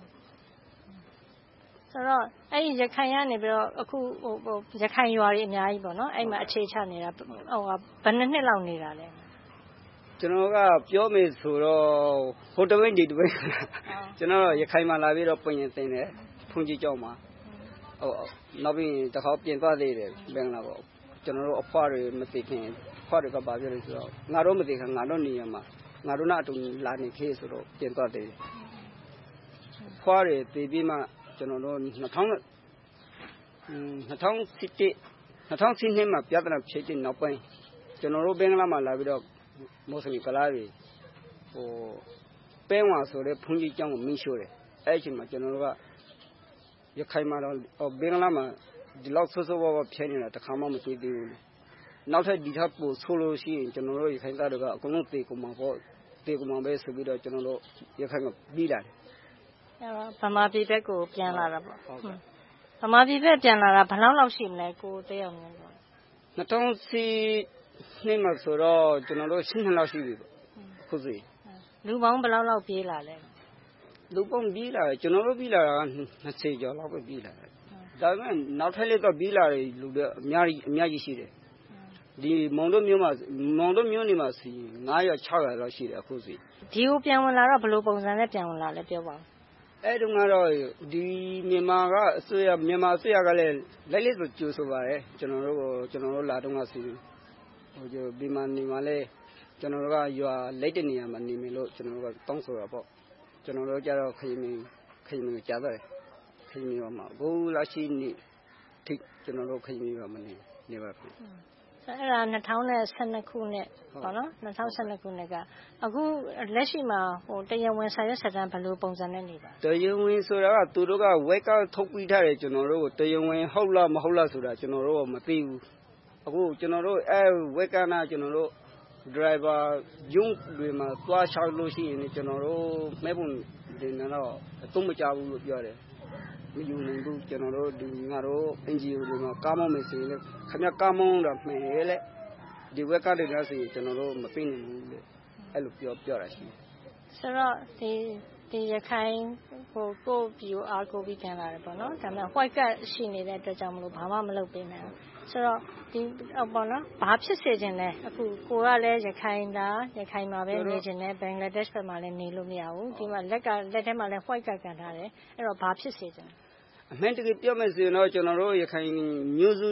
ဆိုတော့အဲ့ဒီရခိုင်ကနေပြီးတော့အခုဟိုရခိုင်ရွာတွေအများကြီးပေါ့နော်အဲ့မှာအခြေချနေတာဟိုဘယ်နှစ်နှစ်လောက်နေတာလဲကျွန်တော်ကပြောမယ်ဆိုတော့ဟိုတဝင်းဒီတဝင်းကျွန်တော်ရခိုင်မှာလာပြီးတော့ပြင်ရင်တင်တယ်ဖွန်ကြီးကျောင်းမှာဟိုနောက်ပြီးတခါပြင်သွားသေးတယ်ဘင်္ဂလားပေါ့ကျွန်တော်တို့အဖွားတွေမသိခင်ဖွားတွေကပါပြောလို့ဆိုတော့ငါတို့မသိခင်ငါတို့နေရမှာငါတို့နဲ့အတူလာနေခေဆိုတော့ပြင်သွားသေးတယ်ဖွားတွေသိပြီးမှကျွန်တော်တို့၂၀၀၀ ၂၀၁၁ ၂၀၁၂မှာပြဿနာဖြစ်တဲ့နောက်ပိုင်းကျွန်တော်တို့ဘင်္ဂလားမှာလာပြီးတော့မွတ်စလင်ကလားတွေဟိုပဲဝါဆိုတဲ့ဘုန်းကြီးကျောင်းကိုမင်းရှို့တယ်အဲ့အချိန်မှာကျွန်တော်တို့ကရခိုင်မှာတော့ဘင်္ဂလားမှာဒီလောက်ဆိုးဆိုးဝါးဝါးဖြစ်နေတာတခါမှမသိသေးဘူးနောက်ထပ်ဒီထပ်ပို့ဆိုးလို့ရှိရင်ကျွန်တော်တို့ရခိုင်သားတွေကအကုန်လုံးတေကုန်မှာပေါ့တေကုန်မှာပဲဆိုပြီးတော့ကျွန်တော်တို့ရခိုင်ကပြီးလာတယ်အဲ့တော့ဗမာပြည်ဘက်ကိုပြန်လာတာပေါ့ဗမာပြည်ဘက်ပြန်လာတာဘယ်လောက်လောက်ရှိမလဲကိုတယောက်မျိုးပေါ့၂၀၁၂မှာဆိုတော့ကျွန်တော်တို့ရှင်းနှစ်လောက်ရှိပြီပေါ့ခုစီလူပေါင်းဘယ်လောက်လောက်ပြေးလာလဲလူပေါင်းပြေးလာကျွန်တော်တို့ပြေးလာတာက၂၀ကျော်လောက်ပဲပြေးလာတယ်ဒါပေမဲ့နောက်ထပ်လည်းတော့ပြေးလာတယ်လူတွေအများကြီးအများကြီးရှိတယ်ဒီမောင်တို့မျိုးမှာမောင်တို့မျိုးနေမှာစီ၅ရာ၆ရာလောက်ရှိတယ်အခုစီဒီကိုပြန်ဝင်လာတော့ဘယ်လိုပုံစံနဲ့ပြန်ဝင်လာလဲပြောပါဦးအဲ့တုန်းကတော့ဒီမြန်မာကအစိုးရမြန်မာအစိုးရကလည်းလိုက်လက်ဆိုကြိုးဆိုပါတယ်ကျွန်တော်တို့ကိုကျွန်တော်တို့လာတော့ကစီဟိုဒီမှာနေမှာလဲကျွန်တော်တို့ကရွာလိုက်တဲ့နေရာမှာနေမယ်လို့ကျွန်တော်တို့ကတောင်းဆိုတာပေါ့ကျွန်တော်တို့ကြတော့ခရင်ခရင်ကိုကြားတယ်ခရင်ရောမှာဘိုးလာရှိနေထိကျွန်တော်တို့ခရင်ရောမနေနေပါဘူးအဲ့ဒါ၂၀၁၂ခုနှစ်ပေါ့နော်၂၀၁၂ခုနှစ်ကအခုလက်ရှိမှာဟိုတရားဝင်စာရွက်စာတမ်းဘယ်လိုပုံစံနဲ့နေပါတရားဝင်ဆိုတာကသူတို့ကဝက်ကထုတ်ပြီးထားတယ်ကျွန်တော်တို့တရားဝင်ဟုတ်လားမဟုတ်လားဆိုတာကျွန်တော်တို့ကမသိဘူးအခုကျွန်တော်တို့အဲဝက်ကနာကျွန်တော်တို့ driver ယုံတွေမှာသွားချလို့ရှိရင်ကျွန်တော်တို့မဲပုံတင်တော့အသုံးမချဘူးလို့ပြောတယ်မယူနိုင်ဘူးကျွန်တော်တို့ဒီငါတို့ N G O တွေမှာကားမောင်းမယ်ဆိုရင်လည်းခင်ဗျားကားမောင်းတော့မှန်ရဲ့လေဒီဝက်ကတွေလည်းဆိုရင်ကျွန်တော်တို့မသိနိုင်ဘူးလေအဲ့လိုပြောပြောတာရှိတယ်ဆိုတော့ဒီဒီရခိုင်ဟိုကိုဗီအာကိုဗီကန်လာတယ်ပေါ့နော်ဒါပေမဲ့ white card ရှိနေတဲ့အတွက်ကြောင့်မလို့ဘာမှမလုပ်ပေးနိုင်ဘူးဆိုတော့ဒီပေါ့နော်ဘာဖြစ်စေချင်လဲအခုကိုကလည်းရခိုင်သားရခိုင်မှာပဲနေချင်တယ်ဘင်္ဂလားဒေ့ရှ်ဘက်မှာလည်းနေလို့မရဘူးဒီမှာလက်ကလက်ထဲမှာလည်း white card ကန်ထားတယ်အဲ့တော့ဘာဖြစ်စေချင်အမှန်တကယ်ပြောမယ်ဆိုရင်တော့ကျွန်တော်တို့ရခိုင်မျိုးစု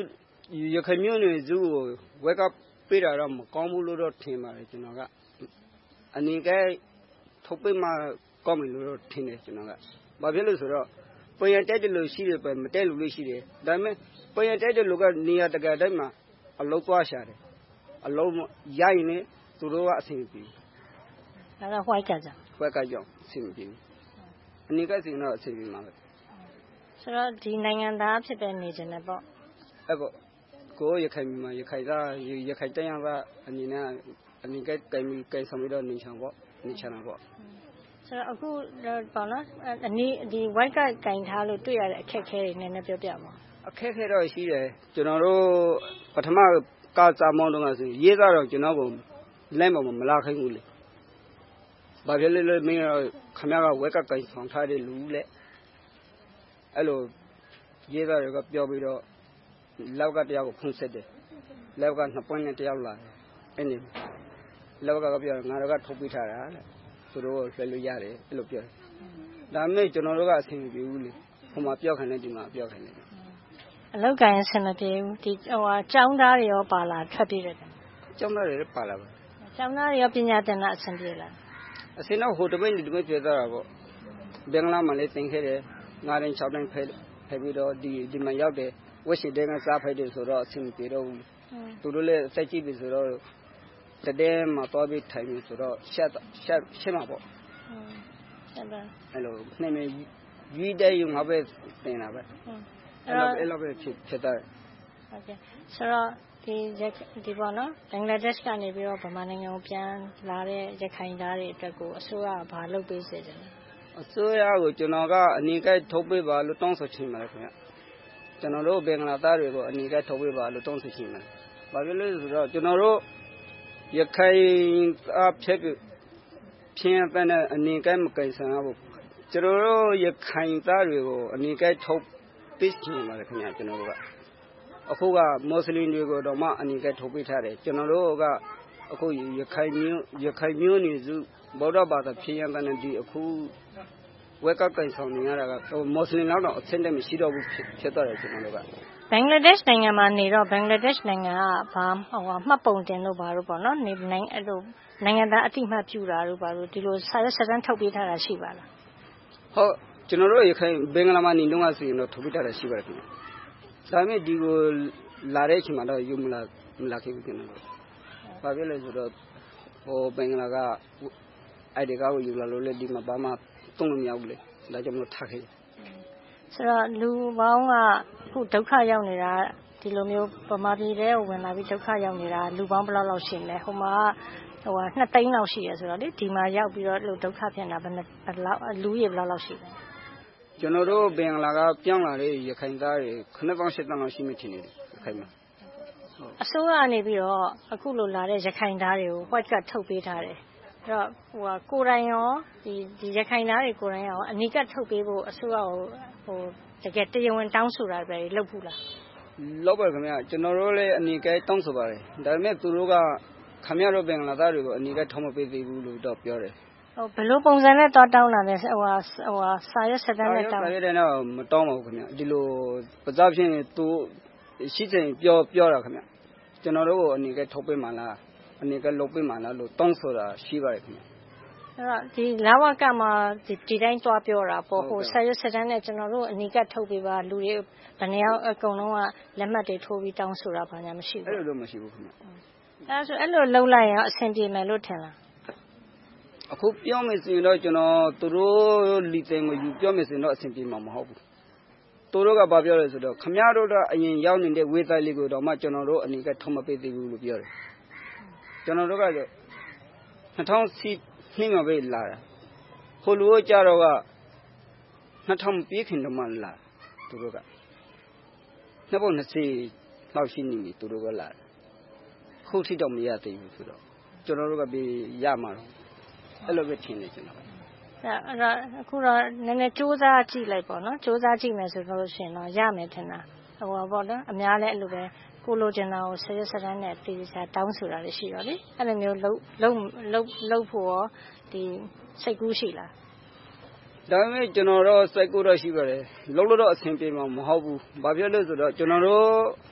ရခိုင်မျိုးနွယ်စုကိုဝက်ကပေးတာတော့မကောင်းဘူးလို့တော့ထင်ပါတယ်ကျွန်တော်ကအနည်းကဲထုတ်ပေးမှကောင်းမယ်လို့တော့ထင်တယ်ကျွန်တော်ကဘာဖြစ်လို့ဆိုတော့ပေါ်ရတက်တယ်လို့ရှိတယ်ပဲမတက်လို့လို့ရှိတယ်ဒါပေမဲ့ပေါ်ရတက်တယ်လို့ကနေရာတကာတိုင်းမှာအလုံးသွားရှာတယ်အလုံးရရင်လည်းသူတို့ကအဆင်ပြေဒါတော့ white ကကြောင့် white ကကြောင့်အဆင်ပြေအနည်းကစင်တော့အဆင်ပြေမှာပဲဆိုတော့ဒီနိုင်ငံသားဖြစ်တဲ့နေခြင်းနဲ့ပေါ့အဲ့ပေါ့ကိုရခိုင်မှာရခိုင်သားရခိုင်တန်းရသားအနေနဲ့အနည်းကတိုင်မီကဲဆောင်ပြီးတော့နေချင်ပေါ့နေချင်တာပေါ့ဆိုတော့အခုပေါ့နော်အနည်းဒီ white ကကင်ထားလို့တွေ့ရတဲ့အခက်အခဲတွေနည်းနည်းပြောပြပါအခက်အခဲတော့ရှိတယ်ကျွန်တော်တို့ပထမကစားမောင်းတော့ဆိုရေးသားတော့ကျွန်တော်ကလက်မမလာခိုင်းဘူးလေဘာဖြစ်လဲလဲမင်းခမရကဝက်ကကင်ဆောင်ထားတဲ့လူလေအဲ့လိုရေးသားတွေကပြောပြီးတော့လောက်ကတယောက်ကိုဖုန်းဆက်တယ်လောက်ကနှစ်ပွင့်နဲ့တယောက်လာတယ်အဲ့ဒီလောက်ကကပြောငါတို့ကထုတ်ပေးထားတာလေသူတို့လွှဲလို့ရတယ်အဲ့လိုပြောတယ်ဒါပေမဲ့ကျွန်တော်တို့ကအဆင်မပြေဘူးလေဟိုမှာပြောခိုင်းတယ်ဒီမှာပြောခိုင်းတယ်အလောက်ကန်အဆင်မပြေဘူးဒီဟိုဟာចောင်းသားတွေရောပါလာထွက်ပြေးတယ်ចောင်းသားတွေပါလာပါចောင်းသားတွေရောပညာသင်တာအဆင်ပြေလားအဆင်တော့ဟိုတပိတ်ဒီတပိတ်ပြေသွားတာပေါ့ဘင်္ဂလားမှာလည်းသင်ခဲ့တယ်ငါးတိုင်းခြောက်တိုင်းဖဲဖဲပြီးတော့ဒီဒီမှာရောက်တယ်ဝက်ရှိတဲ့ကစားဖိုက်တယ်ဆိုတော့အဆင်ပြေတော့ဘူးသူတို့လည်းစက်ကြည့်ပြီဆိုတော့တတဲမှာသွားပြီးထိုင်ပြီဆိုတော့ရှက်ရှက်ရှက်မှာပေါ့ရှက်ပါအဲ့လိုနှိမ့်နေရွီးတဲ့ယူငါပဲတင်တာပဲအဲ့လိုအဲ့လိုပဲဖြစ်ဖြစ်တယ်ဟုတ်ကဲ့ဆိုတော့ဒီဒီပေါ့နော်ဘင်္ဂလားဒေ့ရှ်ကနေပြီးတော့ဗမာနိုင်ငံကိုပြန်လာတဲ့ရခိုင်သားတွေအတွက်ကိုအစိုးရကဘာလုပ်ပေးစေတယ်လဲအစိုးရကိုကျွန်တော်ကအနည်းကဲထုတ်ပေးပါလို့တောင်းဆိုချင်ပါတယ်ခင်ဗျကျွန်တော်တို့ဘင်္ဂလားသားတွေကိုအနည်းကဲထုတ်ပေးပါလို့တောင်းဆိုချင်ပါတယ်ဘာဖြစ်လို့လဲဆိုတော့ကျွန်တော်တို့ရခိုင်အဖြစ်ဖြင်းတဲ့အနေကဲမကင်ဆန်ဘူးကျွန်တော်တို့ရခိုင်သားတွေကိုအနေကဲထုတ်ပေးချင်ပါတယ်ခင်ဗျကျွန်တော်တို့ကအခုကမွတ်စလင်တွေကိုတော့မှအနေကဲထုတ်ပေးထားတယ်ကျွန်တော်တို့ကအခုရခိုင်မျိုးရခိုင်မျိုးနေစုဗုဒ္ဓဘာသာဖြင်းတဲ့ဒီအခုဝက်ကကင်ဆောင်နေရတာကမွတ်စလင်တော့အဆင့်တည်းမရှိတော့ဘူးဖြစ်တော့တယ်ကျွန်တော်တို့ကဘင်္ဂလားဒေ့ရှ်နိုင်ငံမှာနေတော့ဘင်္ဂလားဒေ့ရှ်နိုင်ငံကဘာဟိုမှတ်ပုံတင်လို့ပါတော့ပေါ့နော်နေနိုင်အဲ့လိုနိုင်ငံသားအတိမတ်ပြူတာတို့ပါတော့ဒီလိုစာရွက်စာတမ်းထုတ်ပေးထားတာရှိပါလားဟုတ်ကျွန်တော်တို့ရခိုင်ဘင်္ဂလားမှာနေတော့ဆိုရင်တော့ထုတ်ပေးထားတာရှိပါတယ်ခင်ဗျဒါပေမဲ့ဒီကိုလာတဲ့အချိန်မှာတော့ယူမလာမလာခဲ့ဘူးကျွန်တော်တို့ဘာဖြစ်လဲဆိုတော့ဟိုဘင်္ဂလားကအဲ့ဒီကောက်ယူလာလို့လေဒီမှာဘာမှတုံးလို့မရဘူးလေဒါကြောင့်မလို့ထားခဲ့ဆိုတော့လူပေါင်းကအခုဒုက္ခရောက်နေတာဒီလိုမျိုးဗမာပြည်ထဲကိုဝင်လာပြီးဒုက္ခရောက်နေတာလူပေါင်းဘယ်လောက်လောက်ရှိလဲဟိုမှာဟိုကနှစ်သိန်းလောက်ရှိရဆိုတော့လေဒီမှာရောက်ပြီးတော့လို့ဒုက္ခဖြစ်နေတာဘယ်လောက်လူကြီးဘယ်လောက်လောက်ရှိလဲကျွန်တော်တို့ဘင်္ဂလားကပြောင်းလာတဲ့ရခိုင်သားတွေခုနှစ်ပေါင်းရှစ်ပေါင်းလောက်ရှိမှထင်နေတယ်ရခိုင်မှာအစိုးရကနေပြီးတော့အခုလိုလာတဲ့ရခိုင်သားတွေကို white ကထုတ်ပေးထားတယ်အဲ့တော့ဟိုကကိုရိုင်းရောဒီဒီရခိုင်သားတွေကိုရိုင်းရောအနိကထုတ်ပေးဖို့အစိုးရကိုဟိုတကယ်တရားဝင်တောင်းဆိုတာပဲလုပ်ဘူးလားလုပ်ပါခင်ဗျာကျွန်တော်တို့လည်းအနိကတောင်းဆိုပါတယ်ဒါပေမဲ့သူတို့ကခင်ဗျားတို့ဘင်္ဂလားသားတွေကိုအနိကထောက်မပေးသေးဘူးလို့တော့ပြောတယ်ဟိုဘယ်လိုပုံစံနဲ့တောင်းလာလဲဟိုဟာဟိုဟာစာရွက်စာတမ်းနဲ့တောင်းစာရွက်တဲ့တော့မတောင်းပါဘူးခင်ဗျာဒီလိုပစားဖြင့်သူရှိတဲ့ပြောပြောတာခင်ဗျာကျွန်တော်တို့ကိုအနိကထုတ်ပေးမှလားအနိကလုပ်ပေးမှလားလို့တောင်းဆိုတာရှိပါတယ်ခင်ဗျာအဲ့တော့ဒီလာဝကမှာဒီဒီတိုင်းသွားပြောတာပေါ့ဟိုဆရွက်စတန်းနဲ့ကျွန်တော်တို့အနိကထုတ်ပေးပါလူတွေဗနေအောင်အကုန်လုံးကလက်မှတ်တွေထိုးပြီးတောင်းဆိုတာဘာညာမရှိဘူးအဲ့လိုတော့မရှိဘူးခင်ဗျအဲ့ဆိုအဲ့လိုလှုပ်လိုက်ရင်အဆင်ပြေမယ်လို့ထင်လားအခုပြောမယ်ဆိုရင်တော့ကျွန်တော်သူတို့လီတင်ကိုယူပြောမယ်ဆိုရင်တော့အဆင်ပြေမှာမဟုတ်ဘူးသူတို့ကဘာပြောလဲဆိုတော့ခမရတို့ကအရင်ရောက်နေတဲ့ဝေသားလေးကိုတော့မှကျွန်တော်တို့အနိကထုံးမပေးသေးဘူးလို့ပြောတယ်ကျွန်တော်တို့ကနှစ်ထောင်စီနှိမ့်မှာပဲလာတာဟိုလူကကြတော့ကနှစ်ထောင်ပြည့်ခင်တော့မှလာသူတို့ကနှစ်ပေါင်းနှစ်ဆယ်လောက်ရှိနေပြီသူတို့ကလာခုထိတော့မရသေးဘူးဆိုတော့ကျွန်တော်တို့ကပြီးရမှာတော့အဲ့လိုပဲထင်နေကျွန်တော်အဲ့ဒါအခုတော့နည်းနည်းစူးစမ်းကြည့်လိုက်ပေါ့နော်စူးစမ်းကြည့်မယ်ဆိုလို့ရှိရင်တော့ရမယ်ထင်တာဟိုပေါ့နော်အများလည်းအဲ့လိုပဲကိုလိုချင်တာကိုဆယ်ရစတန်းနဲ့တည်စားတောင်းဆိုတာတွေရှိတော့လေအဲ့လိုမျိုးလှုပ်လှုပ်လှုပ်လှုပ်ဖို့ရောဒီစိတ်ကူးရှိလားဒါပေမဲ့ကျွန်တော်တော့စိတ်ကူးတော့ရှိပါတယ်လှုပ်လို့တော့အဆင်ပြေမှာမဟုတ်ဘူးဘာဖြစ်လို့ဆိုတော့ကျွန်တော်တို့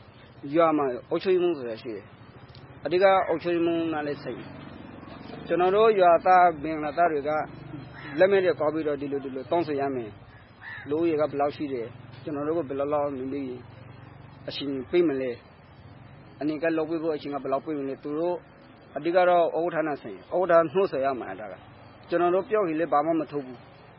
ရွာမှာအုပ်ချုပ်ရေးမှူးဆိုတာရှိတယ်အဓိကအုပ်ချုပ်ရေးမှူးနားလည်းဆိုင်ကျွန်တော်တို့ရွာသားဘင်္ဂလားသားတွေကလက်မဲ့တွေကောက်ပြီးတော့ဒီလိုဒီလိုတောင်းဆိုရမယ်လူတွေကဘယ်လောက်ရှိတယ်ကျွန်တော်တို့ကဘယ်လောက်လောက်နေပြီးအရှင်ပြေးမလဲအနေကလောက်ပြီးဖို့အရှင်ကဘယ်လောက်ပြေးမလဲသူတို့အဓိကတော့ဩဝဌာနဆိုင်ဩဝဌာနှိုးဆွဲရမှာဒါကကျွန်တော်တို့ပြောရင်လည်းဘာမှမထုတ်ဘူး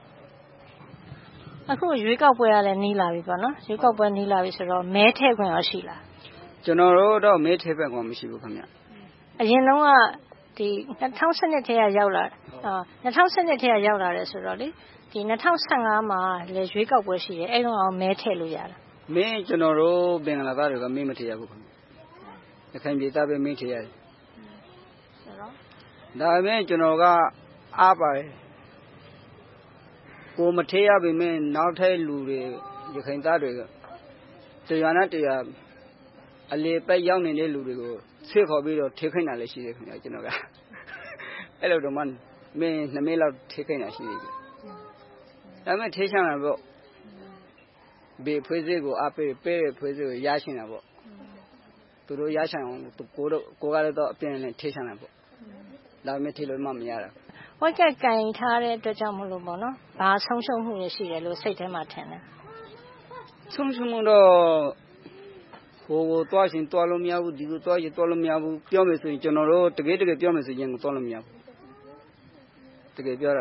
အခုရွေးကောက်ပွဲကလည်းနီးလာပြီပေါ့နော်ရွေးကောက်ပွဲနီးလာပြီဆိုတော့မဲထည့်ခွင့်ရောရှိလားကျွန်တော်တို့တော့မဲထည့်ခွင့်ကမရှိဘူးခင်ဗျအရင်တော့ကဒီ၂၀၁၂ထဲကရောက်လာအာ၂၀၁၂ထဲကရောက်လာတယ်ဆိုတော့လေဒီ၂၀၁၅မှာလည်းရွေးကောက်ပွဲရှိတယ်အဲ့တော့အောင်မဲထည့်လို့ရတာမဲကျွန်တော်တို့ဘင်္ဂလားသားတွေကမဲမထည့်ရဘူးခင်ဗျရခိုင်ပြည်သားပဲမဲထည့်ရတယ်ဆိုတော့ဒါပေမဲ့ကျွန်တော်ကအားပါတယ်ကိုမထည့်ရပေမဲ့နောက်ထပ်လူတွေရခိုင်သားတွေကတရားနဲ့တရားအလေပတ်ရောက်နေတဲ့လူတွေကိုဆွေးခေါ်ပြီးတော့ထိခိုက်တာလည်းရှိတယ်ခင်ဗျာကျွန်တော်ကအဲ့လိုတော့မှမင်းနှစ်မိနစ်လောက်ထိခိုက်တာရှိတယ်ဒါပေမဲ့ထိချမ်းတာပေါ့ဘေးဖွေးစည်းကိုအပေးပေးဖွေးစည်းကိုရရှိနေတာပေါ့သူတို့ရရှိအောင်ကိုတို့ကိုကလည်းတော့အပြင်းနဲ့ထိချမ်းတာပေါ့ဒါပေမဲ့ထိလို့မှမရတာဝိုက်ကက်ကင်ထားတဲ့အတွက်ကြောင့်မလို့ပေါ့နော်ဘာဆုံးရှုံးမှုတွေရှိတယ်လို့စိတ်ထဲမှာထင်တယ်ဆုံးရှုံးမှုတော့ဟိုကိုတွားရှင်တွားလို့မရဘူးဒီကိုတွားရင်တွားလို့မရဘူးပြောမယ်ဆိုရင်ကျွန်တော်တို့တကယ်တကယ်ပြောမယ်ဆိုရင်ကိုတွားလို့မရဘူးတကယ်ပြောတာ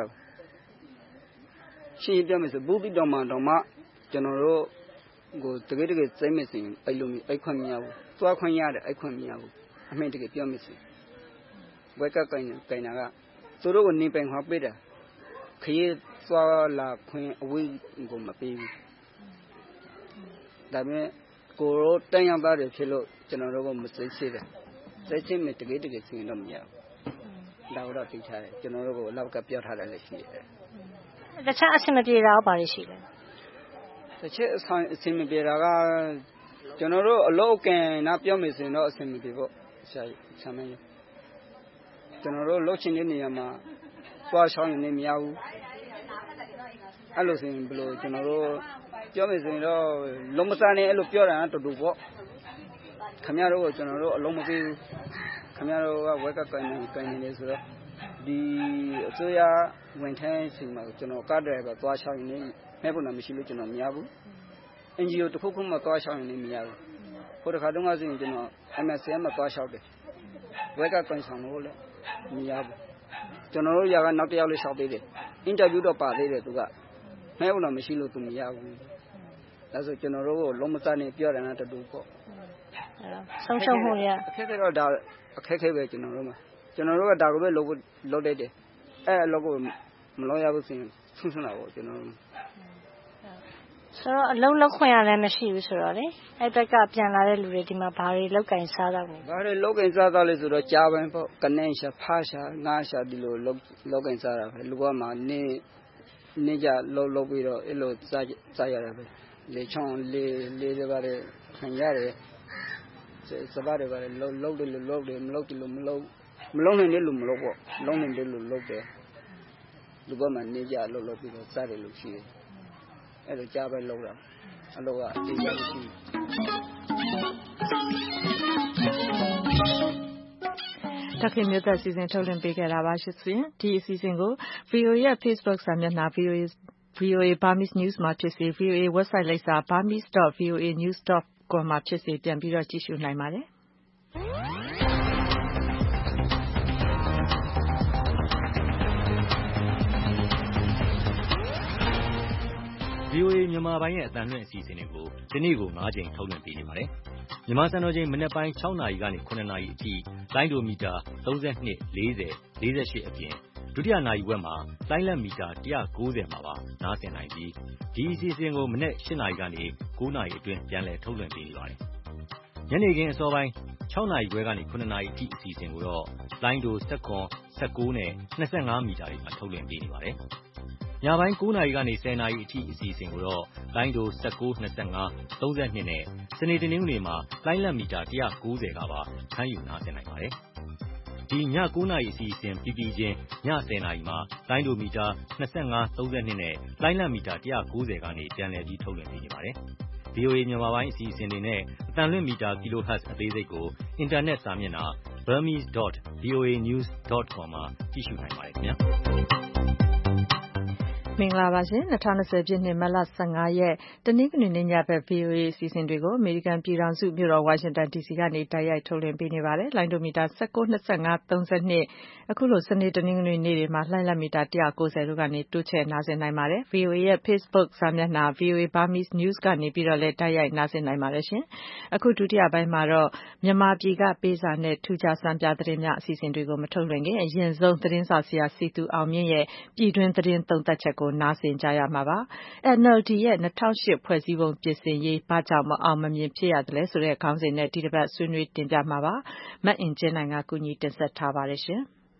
ရှင်းပြောမယ်ဆိုဘူးပြီးတော့မှတော့မှကျွန်တော်တို့ကိုတကယ်တကယ်စိတ်မစင်အိတ်လို့အိတ်ခွင့်မရဘူးတွားခွင့်ရတယ်အိတ်ခွင့်မရဘူးအမှန်တကယ်ပြောမယ်ဆိုဝက်ကက်ကင်ကင်နာကသူတို့ကနေပိုင်ခေါ်ပေးတာခရီးသွားလာခွင့်အဝေးကိုမပေးဘူးဒါပေမဲ့ကိုရောတန်ရသားတွေဖြစ်လို့ကျွန်တော်တို့ကမစိတ်ရှိတယ်စိတ်ရှိမှတကယ်တကယ်စင်တော့မရဘူးဒါတော့သိထားတယ်ကျွန်တော်တို့ကလောက်ကပြောထားတယ်လည်းရှိတယ်တခြားအဆင်မပြေတာဘာတွေရှိလဲတခြားအဆင်မပြေတာကကျွန်တော်တို့အလုပ်ကင်နာပြောမယ်ဆိုရင်တော့အဆင်မပြေပေါ့ဆရာဆရာမင်းကျွန်တော်တို့လုပ်ချင်တဲ့နေရာမှာသွားချောင်းရင်လည်းမရဘူးအဲ့လိုဆိုရင်ဘယ်လိုကျွန်တော်တို့ပြောမယ်ဆိုရင်တော့လုံးမစားနဲ့အဲ့လိုပြောတာတူတူပေါ့ခင်ဗျားတို့ကကျွန်တော်တို့အလုံးမပေးဘူးခင်ဗျားတို့ကဝက်ကကိုင်းနေကိုင်းနေလေဆိုတော့ဒီအစိုးရဝန်ထမ်းစီမှာကျွန်တော်ကားဒရိုင်ဘာသွားချောင်းရင်လည်းမဲ့ဖို့လည်းမရှိလို့ကျွန်တော်မရဘူး အင်ဂျီအို တစ်ခုခုမှသွားချောင်းရင်လည်းမရဘူးဟိုတစ်ခါတုန်းကဆိုရင်ကျွန်တော် အမ် အက် စီ မှာသွားချောင်းတယ်ဝက်ကကိုင်းဆောင်လို့လည်းမရဘူးကျွန်တော်တို့ຢာကနောက်တစ်ယောက်လေးလျှောက်သေးတယ်အင်တာဗျူးတော့ပါသေးတယ်သူကမဲ့ဖို့လည်းမရှိလို့သူမရဘူးဒါဆိုကျွန်တော်တို့ကိုလုံးမစားနဲ့ပြောတယ်နော်တူတူပေါ့ဆုံးရှုံးမှုရအခက်ခဲတော့ဒါအခက်ခဲပဲကျွန်တော်တို့မှာကျွန်တော်တို့ကဒါကိုပဲလုပ်လုပ်တတ်တယ်အဲ့အလုပ်ကိုမလုပ်ရဘူးဆိုရင်ဆုံးရှုံးတာပေါ့ကျွန်တော်တို့ဆိုတော့အလုံးလောက်ခွင့်ရလည်းမရှိဘူးဆိုတော့လေအဲ့ဘက်ကပြန်လာတဲ့လူတွေဒီမှာဘာတွေလောက်ကင်စားတော့လဲဘာတွေလောက်ကင်စားတော့လဲဆိုတော့ကြားပန်းပေါ့ကနေရှာဖားရှာငါးရှာဒီလိုလောက်လောက်ကင်စားတာပဲလူကမှနေနေကြလောက်လောက်ပြီးတော့အဲ့လိုစားစားရတာပဲလေချောင်းလေလေတွေပါတယ်ခံရတယ်စပါးတွေပါတယ်လောက်လောက်တယ်လောက်တယ်မလောက်တယ်လို့မလောက်မလုံးနိုင်တယ်လို့မလောက်ပေါ့လုံးနိုင်တယ်လို့လောက်တယ်လူကမှနေကြလောက်လောက်ပြီးတော့စားတယ်လို့ရှိတယ်အဲ့လိုကြားပဲလောက်တာအလောကအတေးရရှိတခင်မျိုးသက်စီစဉ်ထုတ်လွှင့်ပေးခဲ့တာပါရှင်ဒီအစီအစဉ်ကို ဗီအိုအေ ရဲ့ Facebook စာမျက်နှာ ဗီအိုအေ ဗီအိုအေ Burmese News မှာဖြစ်စေ ဗီအိုအေ website လိပ်စာ burmese dot v o a news dot com မှာဖြစ်စေပြန်ပြီးတော့ကြည့်ရှုနိုင်ပါတယ်ဗီအိုအေမြန်မာပိုင်းရဲ့အသံလွှင့်အစီအစဉ်တွေကိုဒီနေ့ကို၅ချိန်ထုတ်လွှင့်ပေးနေပါတယ်။မြန်မာစံတော်ချိန်မနက်ပိုင်း၆နာရီကနေ၇နာရီအထိလိုင်းဒိုမီတာ၃၂ ၄၀ ၄၈အပြင်ဒုတိယနာရီဝက်မှာလိုင်းလက်မီတာ၁၉၀မှာပါနားဆင်နိုင်ပြီးဒီအစီအစဉ်ကိုမနက်၈နာရီကနေ၉နာရီအတွင်းပြန်လည်ထုတ်လွှင့်ပေးနေပါတယ်။ညနေခင်းအစောပိုင်း၆နာရီခွဲကနေ၇နာရီအထိအစီအစဉ်ကိုတော့လိုင်းဒို၁၇ ၁၉နဲ့၂၅မီတာတွေမှာထုတ်လွှင့်ပေးနေပါတယ်။ညပိုင်း၉နာရီကနေ၁၀နာရီအထိအစီအစဉ်ကိုတော့လိုင်းဒို၁၉ ၂၅ ၃၂နဲ့စနေတနင်္ဂနွေမှာလိုင်းလက်မီတာ၁၉၀ကပါဖမ်းယူနားဆင်နိုင်ပါတယ်။ဒီည၉နာရီအစီအစဉ်ပြီးပြီးချင်းည၁၀နာရီမှာလိုင်းဒိုမီတာ၂၅ ၃၂နဲ့လိုင်းလက်မီတာ၁၉၀ကနေပြန်လည်ပြီးထုတ်လွှင့်ပေးနေပါတယ်။ဗွီအိုအေမြန်မာပိုင်းအစီအစဉ်တွေနဲ့အသံလွှင့်မီတာ kilohertz အသေးစိတ်ကိုအင်တာနက်စာမျက်နှာ burmese dot voa news dot com မှာကြည့်ရှုနိုင်ပါတယ်ခင်ဗျာမင်္ဂလာပါရှင်၂၀၂၀ပြည့်နှစ်မတ်လ၁၅ရက်တနင်္ဂနွေနေ့ညဘက် ဗွီအိုအေ အစီအစဉ်တွေကိုအမေရိကန်ပြည်ထောင်စုမြို့တော်ဝါရှင်တန်ဒီစီကနေတိုက်ရိုက်ထုတ်လွှင့်ပေးနေပါတယ်လိုင်းဒိုမီတာ၁၉ ၂၅ ၃၂အခုလိုစနေတနင်္ဂနွေနေ့တွေမှာလှိုင်းလတ်မီတာ၁၉၀တို့ကနေတိုးချဲ့နားဆင်နိုင်ပါတယ် ဗွီအိုအေ ရဲ့ Facebook စာမျက်နှာ ဗွီအိုအေ Burmese News ကနေပြီးတော့လည်းတိုက်ရိုက်နားဆင်နိုင်ပါတယ်ရှင်အခုဒုတိယပိုင်းမှာတော့မြန်မာပြည်ကပေးစာနဲ့ထူးခြားစံပြသတင်းများအစီအစဉ်တွေကိုမထုတ်လွှင့်ခင်အရင်ဆုံးသတင်းစာဆရာစီသူအောင်မြင့်ရဲ့ပြည်တွင်းသတင်းသုံးသပ်ချက်ကိုနားဆင်ကြရမှာပါ အန်အယ်လ်ဒီ ရဲ့၂၀၀၈ဖွဲ့စည်းပုံပြင်ဆင်ရေးဘာကြောင့်မအောင်မမြင်ဖြစ်ရသလဲဆိုတဲ့ခေါင်းစဉ်နဲ့ဒီတစ်ပတ်ဆွေးနွေးတင်ပြမှာပါမအင်ကြင်းနိုင်ကကူညီတင်ဆက်ထားပါတယ်ရှင်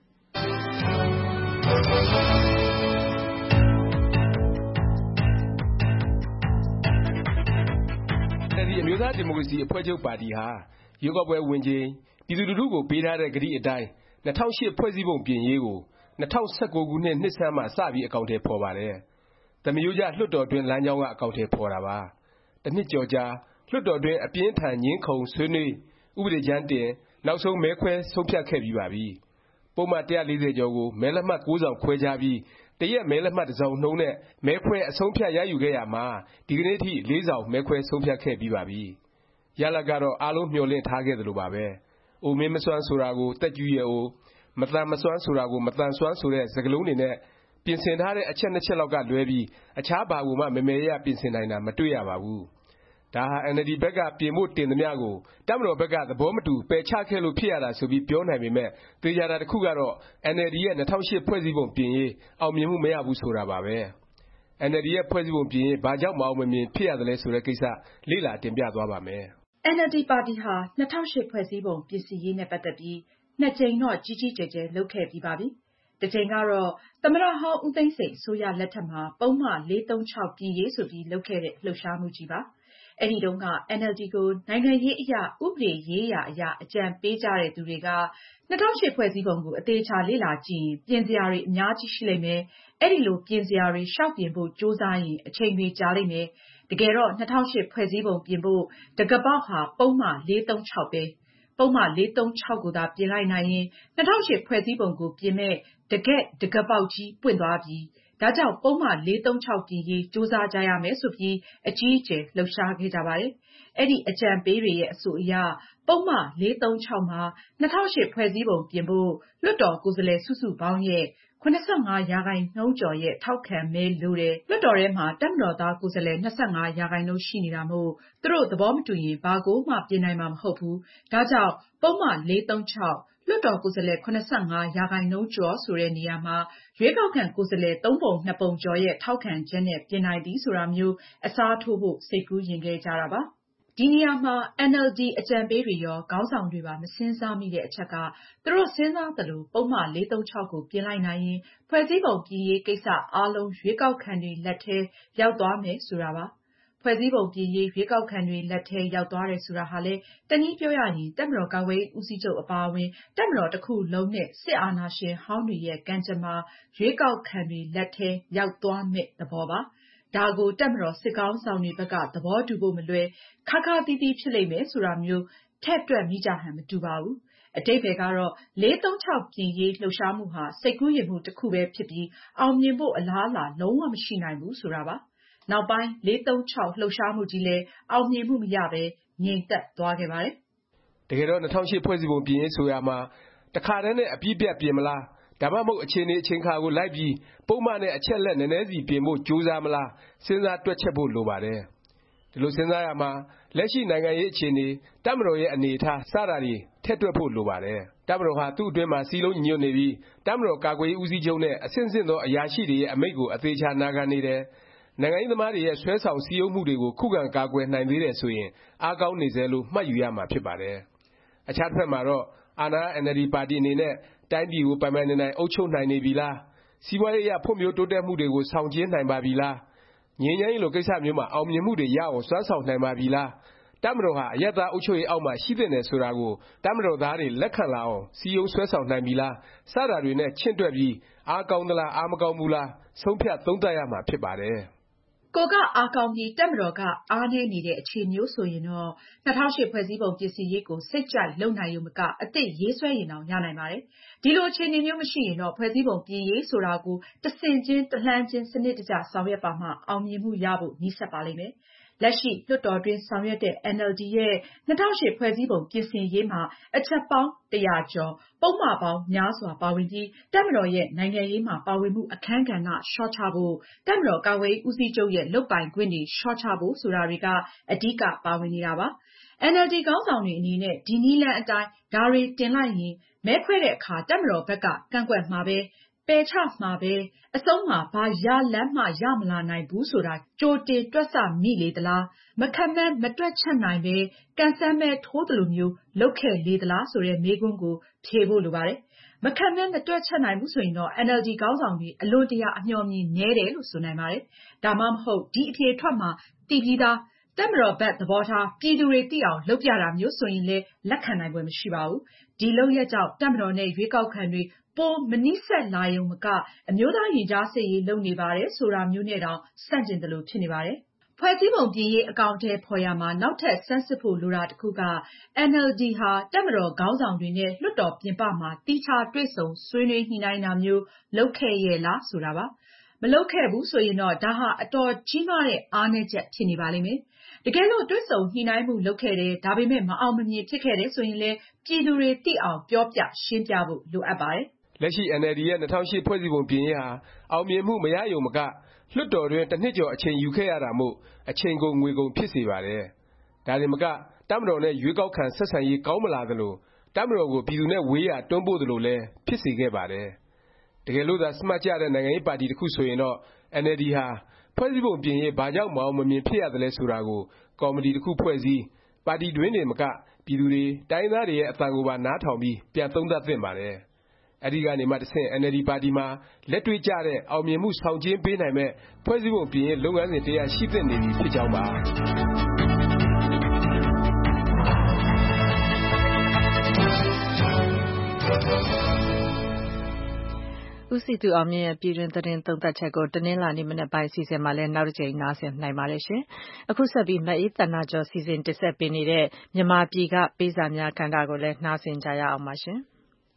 ဒီအမျိုးသားဒီမိုကရေစီအဖွဲ့ချုပ်ပါတီဟာရွေးကောက်ပွဲဝင်ချိန်ပြည်သူလူထုကိုပေးထားတဲ့ကတိအတိုင်း၂၀၀၈ဖွဲ့စည်းပုံပြင်ရေးကို၂၀၁၉ခုနှစ်နှစ်ဆန်းမှာစပြီးအကောင်အထည်ဖော်ပါတယ်။သမရိုးကျလွှတ်တော်တွင်းလမ်းကြောင်းကအကောင်အထည်ဖော်တာပါ။တစ်နှစ်ကျော်ကြာလွှတ်တော်တွင်းအပြင်းထန်ငြင်းခုံဆွေးနွေးဥပဒေကြမ်းတင်နောက်ဆုံးမဲခွဲဆုံးဖြတ်ခဲ့ပြီးပါပြီ။ပုဒ်မ၁၄၀ကျော်ကိုမဲလက်မှတ်၉စောင်ခွဲခြားပြီးတစ်ရက်မဲလက်မှတ်တစ်စောင်နှုန်းနဲ့မဲခွဲအဆုံးဖြတ်ရယူခဲ့ရမှာဒီကနေ့ထိ၄စောင်မဲခွဲဆုံးဖြတ်ခဲ့ပြီးပါပြီ။ရလဒ်ကတော့အားလုံးမျှော်လင့်ထားခဲ့သလိုပါပဲ။အိုမင်းမစွမ်းဆိုတာကိုသက်ကြီးရွယ်အိုမသန်မစွမ်းဆိုတာကိုမသန်စွမ်းဆိုတဲ့စကားလုံးတွေနဲ့ပြင်ဆင်ထားတဲ့အချက်နှစ်ချက်လောက်ကလွဲပြီးအခြားဘာကိုမှမမယ်ရပြင်ဆင်နိုင်တာမတွေ့ရပါဘူး။ဒါဟာအင်န်အယ်လ်ဒီဘက်ကပြင်ဖို့တင်သမျှကိုတပ်မတော်ဘက်ကသဘောမတူပယ်ချခဲ့လို့ဖြစ်ရတာဆိုပြီးပြောနိုင်ပေမယ့်သေချာတာတစ်ခုကတော့အင်န်အယ်လ်ဒီရဲ့၂၀၀၈ဖွဲ့စည်းပုံပြင်ရေးအောင်မြင်မှုမရဘူးဆိုတာပါပဲ။အင်န်အယ်လ်ဒီရဲ့ဖွဲ့စည်းပုံပြင်ရေးဘာကြောင့်မအောင်မမြင်ဖြစ်ရသလဲဆိုတဲ့ကိစ္စလေ့လာတင်ပြသွားပါ့မယ်။ အင်န်အယ်လ်ဒီပါတီဟာ၂၀၀၈ဖွဲ့စည်းပုံပြင်ဆင်ရေးနဲ့ပတ်သက်ပြီးနှစ်ကြိမ်တော့ကြီးကြီးကျယ်ကျယ်လုပ်ခဲ့ပြီးပါပြီ။တစ်ကြိမ်ကတော့သမ္မတဟောင်းဦးသိန်းစိန်အစိုးရလက်ထက်မှာပုဒ်မ၄၃၆ပြင်ရေးဆိုပြီးလုပ်ခဲ့တဲ့လှုပ်ရှားမှုကြီးပါ။အဲဒီတုန်းကအင်န်အယ်လ်ဒီကိုနိုင်ငံရေးအရဥပဒေရေးရာအရအကြံပေးကြတဲ့သူတွေက၂၀၀၈ဖွဲ့စည်းပုံကိုအသေအခြာလေ့လာကြည့်ရင်ပြင်စရာတွေအများကြီးရှိလိမ့်မယ်။အဲဒီလိုပြင်စရာတွေလျှောက်ပြင်ဖို့ကြိုးစားရင်အချိန်တွေကြာလိမ့်မယ်။တကယ်တော့၂၀၀၈ဖွဲ့စည်းပုံပြင်ဖို့တံခါးပေါက်ဟာပုဒ်မ၄၃၆ပဲ။ပုဒ်မ၄၃၆ကိုသာပြင်လိုက်နိုင်ရင်၂၀၀၈ဖွဲ့စည်းပုံကိုပြင်မယ့်တကယ့်တံခါးပေါက်ကြီးပွင့်သွားပြီ။ဒါကြောင့်ပုဒ်မ၄၃၆ပြင်ရေးကြိုးစားကြရမယ်ဆိုပြီးအကြီးအကျယ်လှုပ်ရှားခဲ့ကြပါတယ်။အဲဒီအကြံပေးတွေရဲ့အဆိုအရပုဒ်မ၄၃၆မှာ၂၀၀၈ဖွဲ့စည်းပုံပြင်ဖို့လွှတ်တော်ကိုယ်စားလှယ်စုစုပေါင်းရဲ့၇၅ရာခိုင်နှုန်းကျော်ရဲ့ထောက်ခံမဲလိုတယ်။လွှတ်တော်ထဲမှာတပ်မတော်သားကိုယ်စားလှယ်၂၅ရာခိုင်နှုန်းရှိနေတာမို့သူတို့သဘောမတူရင်ဘာကိုမှပြင်နိုင်မှာမဟုတ်ဘူး။ဒါကြောင့်ပုဒ်မ၄၃၆လွှတ်တော်ကိုယ်စားလှယ်၇၅ရာခိုင်နှုန်းကျော်ဆိုတဲ့နေရာမှာရွေးကောက်ခံကိုယ်စားလှယ်သုံးပုံနှစ်ပုံကျော်ရဲ့ထောက်ခံချက်နဲ့ပြင်နိုင်သည်ဆိုတာမျိုးအစားထိုးဖို့စိတ်ကူးယဉ်ခဲ့ကြတာပါ။ဒီနေရာမှာအင်န်အယ်လ်ဒီအကြံပေးတွေရောခေါင်းဆောင်တွေပါမစဉ်းစားမိတဲ့အချက်ကသူတို့စဉ်းစားသလိုပုဒ်မ၄၃၆ကိုပြင်လိုက်နိုင်ရင်ဖွဲ့စည်းပုံပြင်ရေးကိစ္စအားလုံးရွေးကောက်ခံတွေလက်ထဲရောက်သွားမယ်ဆိုတာပါ။ဖွဲ့စည်းပုံပြင်ရေးရွေးကောက်ခံတွေလက်ထဲရောက်သွားတယ်ဆိုတာဟာလည်းတနည်းပြောရရင်တပ်မတော်ကာကွယ်ရေးဦးစီးချုပ်အပါအဝင်တပ်မတော်တစ်ခုလုံးနဲ့စစ်အာဏာရှင်ဟောင်းတွေရဲ့ကံကြမ္မာရွေးကောက်ခံတွေလက်ထဲရောက်သွားမယ့်သဘောပါ။ဒါကိုတပ်မတော်စစ်ခေါင်းဆောင်တွေဘက်ကသဘောတူဖို့မလွယ်ခါးခါးသီးသီးဖြစ်လိမ့်မယ်ဆိုတာမျိုးထည့်တွက်မိကြဟန်မတူပါဘူး။အဓိပ္ပါယ်ကတော့၄၃၆ပြင်ရေးလှုပ်ရှားမှုဟာစိတ်ကူးယဉ်မှုတစ်ခုပဲဖြစ်ပြီးအောင်မြင်ဖို့အလားအလာလုံးဝမရှိနိုင်ဘူးဆိုတာပါ။နောက်ပိုင်း၄၃၆လှုပ်ရှားမှုကြီးလည်းအောင်မြင်မှုမရပဲငြိမ်သက်သွားခဲ့ပါတယ်။တကယ်တော့၂၀၀၈ဖွဲ့စည်းပုံပြင်ရေးဆိုရာမှာတစ်ခါတည်းနဲ့အပြည့်ပြတ်ပြင်မလားဒါမှမဟုတ်အခြေအနေအချိန်ခါကိုလိုက်ပြီးပုဒ်မနဲ့အချက်လက်နည်းနည်းစီပြင်ဖို့ကြိုးစားမလားစဉ်းစားတွက်ချက်ဖို့လိုပါတယ်။ဒီလိုစဉ်းစားရမှာလက်ရှိနိုင်ငံရေးအခြေအနေတပ်မတော်ရဲ့အနေအထားစတာတွေထည့်တွက်ဖို့လိုပါတယ်။တပ်မတော်ဟာသူ့အတွင်းမှာစည်းလုံးညီညွတ်နေပြီးတပ်မတော်ကာကွယ်ရေးဦးစီးချုပ်နဲ့အဆင့်ဆင့်သောအရာရှိတွေရဲ့အမိန့်ကိုအသေအခြာနာခံနေတယ်။နိုင်ငံရေးသမားတွေရဲ့ဆွဲဆောင်စည်းရုံးမှုတွေကိုခုခံကာကွယ်နိုင်သေးတယ်ဆိုရင်အားကောင်းနေဆဲလို့မှတ်ယူရမှာဖြစ်ပါတယ်။အခြားတစ်ဖက်မှာတော့အာဏာရအင်န်အယ်လ်ဒီပါတီအနေနဲ့တိုင်းပြည်ကိုပိုင်ပိုင်နိုင်နိုင်အုပ်ချုပ်နိုင်နေပြီလားစီးပွားရေးအရဖွံ့ဖြိုးတိုးတက်မှုတွေကိုဆောင်ကျဉ်နိုင်ပါပြီလားငြိမ်းချမ်းရေးလိုကိစ္စမျိုးမှာအောင်မြင်မှုတွေရအောင်စွမ်းဆောင်နိုင်ပါပြီလားတပ်မတော်ဟာအရပ်သားအုပ်ချုပ်ရေးအောက်မှာရှိသင့်တယ်ဆိုတာကိုတပ်မတော်သားတွေလက်ခံလာအောင်စည်းရုံးဆွဲဆောင်နိုင်ပြီလားစတာတွေနဲ့ချင့်တွက်ပြီးအားကောင်းသလားအားမကောင်းဘူးလားဆုံးဖြတ်သုံးသပ်ရမှာဖြစ်ပါတယ်ခကိုကအားကောင်းပြီးတပ်မတော်ကအားနည်းနေတဲ့အခြေအနေမျိုးဆိုရင်တော့၂၀၀၈ဖွဲ့စည်းပုံပြင်ဆင်ရေးကိုစိတ်ကြိုက်လုပ်နိုင်ရုံမကအသစ်ရေးဆွဲရင်တောင်ရနိုင်ပါတယ်။ဒီလိုအခြေအနေမျိုးမရှိရင်တော့ဖွဲ့စည်းပုံပြင်ရေးဆိုတာကိုတဆင့်ချင်းတလှမ်းချင်းစနစ်တကျဆောင်ရွက်ပါမှအောင်မြင်မှုရဖို့နီးစပ်ပါလိမ့်မယ်။လက်ရှိလွှတ်တော်တွင်းဆောင်ရွက်တဲ့ အန်အယ်လ်ဒီရဲ့၂၀၀၈ဖွဲ့စည်းပုံပြင်ဆင်ရေးမှာအချက်ပေါင်းတရာကျော်ပုဒ်မပေါင်းများစွာပါဝင်ပြီးတပ်မတော်ရဲ့နိုင်ငံရေးမှာပါဝင်မှုအခန်းကဏ္ဍလျှော့ချဖို့တပ်မတော်ကာကွယ်ရေးဦးစီးချုပ်ရဲ့လုပ်ပိုင်ခွင့်တွေလျှော့ချဖို့ဆိုတာတွေကအဓိကပါဝင်နေတာပါ။ အန်အယ်လ်ဒီခေါင်းဆောင်တွေအနေနဲ့ဒီနည်းလမ်းအတိုင်းဒါတွေတင်လိုက်ရင်မဲခွဲတဲ့အခါတပ်မတော်ဘက်ကကန့်ကွက်မှာပဲပယ်ချမှာပဲအဆုံးမှာဘာရလဒ်မှရမလာနိုင်ဘူးဆိုတာကြိုတင်တွက်ဆမိလေသလားမခန့်မှန်းမတွက်ချက်နိုင်ပဲကံစမ်းမဲထိုးသလိုမျိုးလုပ်ခဲ့လေသလားဆိုတဲ့မေးခွန်းကိုဖြေဖို့လိုပါတယ်။မခန့်မှန်းမတွက်ချက်နိုင်ဘူးဆိုရင်တော့ အန်အယ်လ်ဒီခေါင်းဆောင်တွေအလွန်တရာအမျှော်အမြင်နည်းတယ်လို့ဆိုနိုင်ပါတယ်။ဒါမှမဟုတ်ဒီအဖြေထွက်မှာသိပြီးသားတပ်မတော်ဘက်သဘောထားပြည်သူတွေသိအောင်လုပ်ပြတာမျိုးဆိုရင်လည်းလက်ခံနိုင်ဖွယ်မရှိပါဘူး။ဒီလုပ်ရပ်ကြောင့်တပ်မတော်နဲ့ရွေးကောက်ခံတွေပိုမနီးစပ်လာရုံမကအမျိုးသားရင်ကြားစေ့ရေးလုပ်နေပါတယ်ဆိုတာမျိုးနဲ့တောင်ဆန့်ကျင်သလိုဖြစ်နေပါတယ်။ဖွဲ့စည်းပုံပြင်ရေးအကောင်အထည်ဖော်ရာမှာနောက်ထပ်ဆန်းစစ်ဖို့လိုတာတစ်ခုကအန်အယ်လ်ဒီဟာတပ်မတော်ခေါင်းဆောင်တွေနဲ့လွှတ်တော်ပြင်ပမှာသီးခြားတွေ့ဆုံဆွေးနွေးညှိနှိုင်းတာမျိုးလုပ်ခဲ့ရဲ့လားဆိုတာပါ။မလုပ်ခဲ့ဘူးဆိုရင်တော့ဒါဟာအတော်ကြီးမားတဲ့အားနည်းချက်ဖြစ်နေပါလိမ့်မယ်။တကယ်လို့တွေ့ဆုံညှိနှိုင်းမှုလုပ်ခဲ့တယ်ဒါပေမဲ့မအောင်မမြင်ဖြစ်ခဲ့တယ်ဆိုရင်လည်းပြည်သူတွေသိအောင်ပြောပြရှင်းပြဖို့လိုအပ်ပါတယ်။လက်ရှိ အန်အယ်လ်ဒီရဲ့၂၀၀၈ဖွဲ့စည်းပုံပြင်ရေးဟာအောင်မြင်မှုမရရုံမကလွှတ်တော်တွင်းတစ်နှစ်ကျော်အချိန်ယူခဲ့ရတာမို့အချိန်ကုန်ငွေကုန်ဖြစ်စေပါတယ်။ဒါတင်မကတပ်မတော်နဲ့ရွေးကောက်ခံဆက်ဆံရေးကောင်းမလာသလိုတပ်မတော်ကိုပြည်သူနဲ့ဝေးရာတွန်းပို့သလိုလည်းဖြစ်စေခဲ့ပါတယ်။တကယ်လို့သာစမတ်ကျတဲ့နိုင်ငံရေးပါတီတစ်ခုဆိုရင်တော့အန်အယ်လ်ဒီဟာဖွဲ့စည်းပုံပြင်ရေးဘာကြောင့်မအောင်မမြင်ဖြစ်ရသလဲဆိုတာကိုကော်မတီတစ်ခုဖွဲ့စည်းပါတီတွင်းတင်မကပြည်သူတွေတိုင်းသားတွေရဲ့အသံကိုပါနားထောင်ပြီးပြန်သုံးသပ်သင့်ပါတယ်။အဲဒီကနေမှတဆင့် အန်အယ်လ်ဒီပါတီမှာလက်တွေ့ကျတဲ့အောင်မြင်မှုဆောင်ကျဉ်းပေးနိုင်မယ့်ဖွဲ့စည်းပုံပြင်ရေးလုပ်ငန်းစဉ်တစ်ရပ်ရှိသင့်နေပြီဖြစ်ကြောင်းပါဦးစည်သူအောင်မြင့်ရဲ့ပြည်တွင်းသတင်းသုံးသပ်ချက်ကိုတနင်္လာနေ့မနက်ပိုင်းအစီအစဉ်မှာလည်းနောက်တစ်ကြိမ်နားဆင်နိုင်ပါတယ်ရှင်။အခုဆက်ပြီးမအေးသန္တာကျော်စီစဉ်တင်ဆက်ပေးနေတဲ့မြန်မာပြည်ကပေးစာများကဏ္ဍကိုလည်းနားဆင်ကြရအောင်ပါရှင်။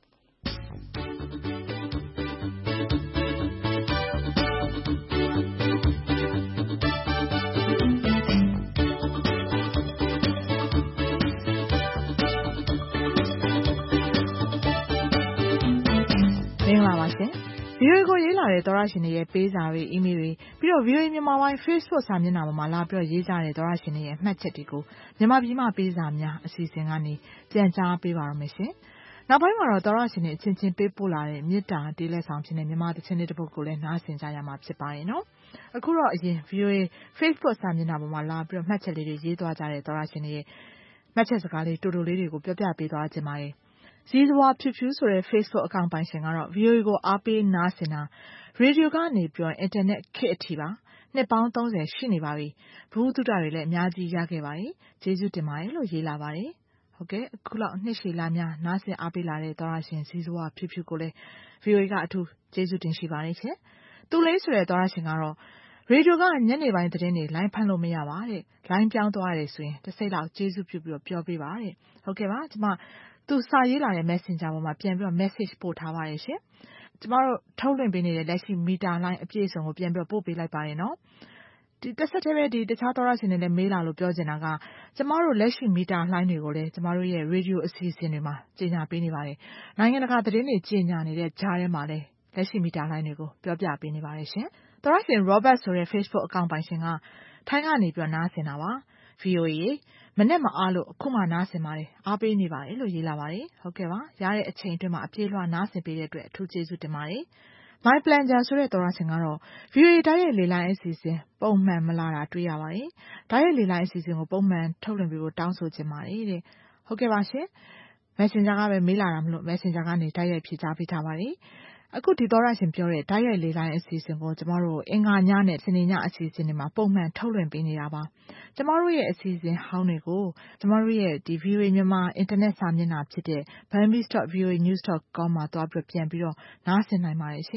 မင်္ဂလာပါရှင်။ ဗွီအိုအေကိုရေးလာတဲ့သောတရှင်တွေရဲ့ပေးစာတွေ၊အီးမေးလ်တွေပြီးတော့ ဗွီအိုအေမြန်မာပိုင်း Facebook စာမျက်နှာပေါ်မှာလာပြီးတော့ရေးကြတဲ့သောတရှင်တွေရဲ့မှတ်ချက်တွေကိုမြန်မာပြည်မှပေးစာများအစီအစဉ်ကနေပြန်ကြားပေးပါရမယ်ရှင်။နောက်ပိုင်းမှာတော့သောတရှင်တွေအချင်းချင်းပေးပို့လာတဲ့မေတ္တာတေးလက်ဆောင်ဖြစ်တဲ့မြန်မာသီချင်းလေးတစ်ပုဒ်ကိုလည်းနားဆင်ကြရမှာဖြစ်ပါတယ်နော်။အခုတော့အရင် ဗွီအိုအေ Facebook စာမျက်နှာပေါ်မှာလာပြီးတော့မှတ်ချက်လေးတွေရေးသွားကြတဲ့သောတရှင်တွေရဲ့မှတ်ချက်စကားလေးတူတူလေးတွေကိုပြောပြပေးသွားခြင်းပါတယ်။ဇီးဇဝါဖြူဖြူဆိုတဲ့ Facebook အကောင့်ပိုင်ရှင်ကတော့ ဗွီအိုအေကိုအားပေးနားဆင်တာရေဒီယိုကနေပြီးတော့အင်တာနက်ခေတ်အထိပါနှစ်ပေါင်းသုံးဆယ်ရှိနေပါပြီ။ဘုဟုတုတတွေလည်းအများကြီးရခဲ့ပါတယ်။ကျေးဇူးတင်ပါတယ်လို့ရေးလာပါတယ်။ဟုတ်ကဲ့အခုလောက်နှစ်ရှည်လများနားဆင်အားပေးလာတဲ့သောတရှင်ဇီးဇဝါဖြူဖြူကိုလည်း ဗွီအိုအေကအထူးကျေးဇူးတင်ရှိပါတယ်ရှင်။သူလေးဆိုတဲ့သောတရှင်ကတော့ရေဒီယိုကညနေပိုင်းသတင်းတွေလိုင်းဖမ်းလို့မရပါတဲ့။လိုင်းပြောင်းသွားတယ်ဆိုရင်တစ်စိတ်လောက်ကျေးဇူးပြုပြီးတော့ပြောပေးပါတဲ့။ဟုတ်ကဲ့ပါကျွန်မသူစာရေးလာတဲ့ Messenger ပေါ်မှာပြန်ပြီးတော့ message ပို့ထားပါတယ်ရှင်။ကျမတို့ထုတ်လွှင့်ပေးနေတဲ့လက်ရှိမီတာလိုင်းအပြည့်အစုံကိုပြန်ပြီးတော့ပို့ပေးလိုက်ပါတယ်နော်။ဒီတစ်ဆက်တည်းပဲဒီတခြားသောတရှင်တွေလည်းမေးလာလို့ပြောချင်တာကကျမတို့လက်ရှိမီတာလိုင်းတွေကိုလည်းကျမတို့ရဲ့ရေဒီယိုအစီအစဉ်တွေမှာကြေညာပေးနေပါတယ်။နိုင်ငံတကာသတင်းတွေကြေညာနေတဲ့ကြားထဲမှာလည်းလက်ရှိမီတာလိုင်းတွေကိုပြောပြပေးနေပါတယ်ရှင်။သောတရှင် Robert ဆိုတဲ့ Facebook အကောင့်ပိုင်ရှင်ကထိုင်းကနေပြီးတော့နားဆင်တာပါ။ ဗွီအိုအေမနဲ့မအားလို့အခုမှနားဆင်ပါတယ်အားပေးနေပါတယ်လို့ရေးလာပါတယ်ဟုတ်ကဲ့ပါရတဲ့အချိန်အတွင်းမှာအပြေးလွှာနားဆင်ပေးတဲ့အတွက်အထူးကျေးဇူးတင်ပါတယ် My Planger ဆိုတဲ့သောရရှင်ကတော့ ဗွီအိုအေတိုင်းရဲ့လေလိုင်းအစီအစဉ်ပုံမှန်မလာတာတွေ့ရပါတယ်တိုင်းရဲ့လေလိုင်းအစီအစဉ်ကိုပုံမှန်ထုတ်လွှင့်ပေးဖို့တောင်းဆိုချင်ပါတယ်တဲ့ဟုတ်ကဲ့ပါရှင် Messenger ကပဲမေးလာတာမလို့ Messenger ကနေတိုက်ရိုက်ဖြေကြားပေးထားပါတယ်အခုဒီသောရရှင်ပြောတဲ့တိုက်ရိုက်လေလိုင်းအစီအစဉ်ကိုကျမတို့အင်္ဂါညနဲ့စနေညအစီအစဉ်တွေမှာပုံမှန်ထုတ်လွှင့်ပေးနေတာပါကျမတို့ရဲ့အစီအစဉ်ဟောင်းတွေကိုကျမတို့ရဲ့ဒီ ဗွီအိုအေ မြန်မာအင်တာနက်စာမျက်နှာဖြစ်တဲ့ burmese dot v o a news dot com မှာသွားပြီးပြန်ပြီးတော့နားဆင်နိုင်ပါတယ်ရှင်ကျ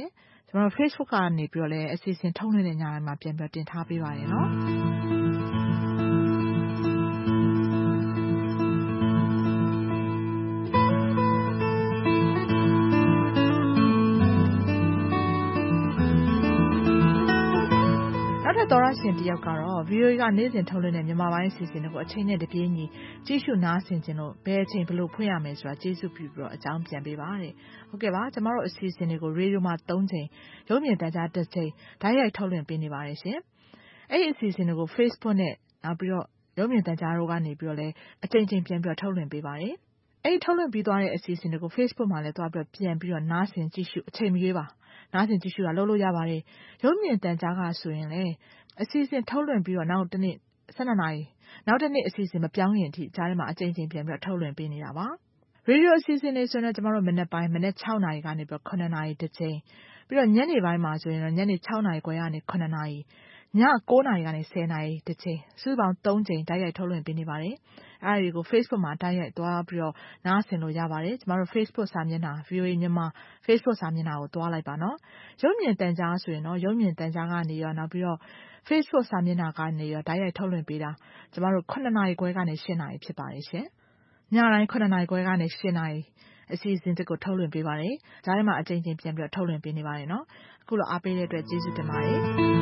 ကျွန်တော်တို့ Facebook ကနေပြီးတော့လည်းအစီအစဉ်ထုတ်လွှင့်တဲ့ညတိုင်းမှာပြန်ပြီးတင်ထားပေးပါတယ်နော်သောရရှင်တယောက်ကတော့ ဗီအိုအေ ကနေ့စဉ်ထုတ်လွှင့်တဲ့မြန်မာပိုင်းအစီအစဉ်တွေကိုအချိန်နဲ့တပြေးညီကြည့်ရှုနားဆင်ခြင်းလို့ဘယ်အချိန်ဘယ်လိုဖွင့်ရမယ်ဆိုတာကျေးဇူးပြုပြီးတော့အကြောင်းပြန်ပေးပါတဲ့ဟုတ်ကဲ့ပါကျမတို့အစီအစဉ်တွေကိုရေဒီယိုမှာသုံးချိန်ရုပ်မြင်သံကြားတစ်ချိန်ဓာတ်ရိုက်ထုတ်လွှင့်ပေးနေပါတယ်ရှင်အဲ့ဒီအစီအစဉ်တွေကို Facebook နဲ့နောက်ပြီးတော့ရုပ်မြင်သံကြားတို့ကနေပြီးတော့လည်းအချိန်ချင်းပြန်ပြီးတော့ထုတ်လွှင့်ပေးပါတယ်အဲ့ဒီထုတ်လွှင့်ပြီးသွားတဲ့အစီအစဉ်တွေကို Facebook မှာလည်းသွားပြီးတော့ပြန်ပြီးတော့နားဆင်ကြည့်ရှုအချိန်မရွေးပါနားဆင်ကြည့်ရှုတာလုပ်လို့ရပါတယ်ရုပ်မြင်သံကြားကဆိုရင်လည်းအစီအစဉ်ထုတ်လွှင့်ပြီးတော့နောက်တစ်နေ့ဆယ်နှစ်နာရီနောက်တစ်နေ့အစီအစဉ်မပြောင်းခင်အထိကြားထဲမှာအချိန်ချင်းပြန်ပြီးတော့ထုတ်လွှင့်ပေးနေတာပါရေဒီယိုအစီအစဉ်တွေဆိုရင်ကျွန်တော်တို့မနေ့ပိုင်းမနေ့၆နာရီကနေပြီးတော့ခုနှစ်နာရီတစ်ချိန်ပြီးတော့ညနေပိုင်းမှာဆိုရင်တော့ညနေ၆နာရီခွဲကနေခုနှစ်နာရီည၉နာရီကနေဆယ်နာရီတစ်ချိန်စုစုပေါင်းသုံးချိန်တိုက်ရိုက်ထုတ်လွှင့်ပေးနေပါတယ်အဲ့ဒီကို Facebook မှာတိုက်ရိုက်သွားပြီးတော့နားဆင်လို့ရပါတယ်ကျမတို့ Facebook စာမျက်နှာ ဗီအိုအေ မြန်မာ Facebook စာမျက်နှာကိုသွားလိုက်ပါနော်ရုပ်မြင်သံကြားဆိုရင်တော့ရုပ်မြင်သံကြားကနေရောနောက်ပြီးတော့ Facebook စာမျက်နှာကနေရောတိုက်ရိုက်ထုတ်လွှင့်ပေးတာကျမတို့ခုနှစ်နာရီခွဲကနေရှစ်နာရီဖြစ်ပါတယ်ရှင်ညတိုင်းခုနှစ်နာရီခွဲကနေရှစ်နာရီအစီအစဉ်တစ်ကိုထုတ်လွှင့်ပေးပါတယ်ဒါထဲမှာအချိန်ချင်းပြန်ပြီးတော့ထုတ်လွှင့်ပေးနေပါတယ်နော်အခုလိုအားပေးတဲ့အတွက်ကျေးဇူးတင်ပါတယ်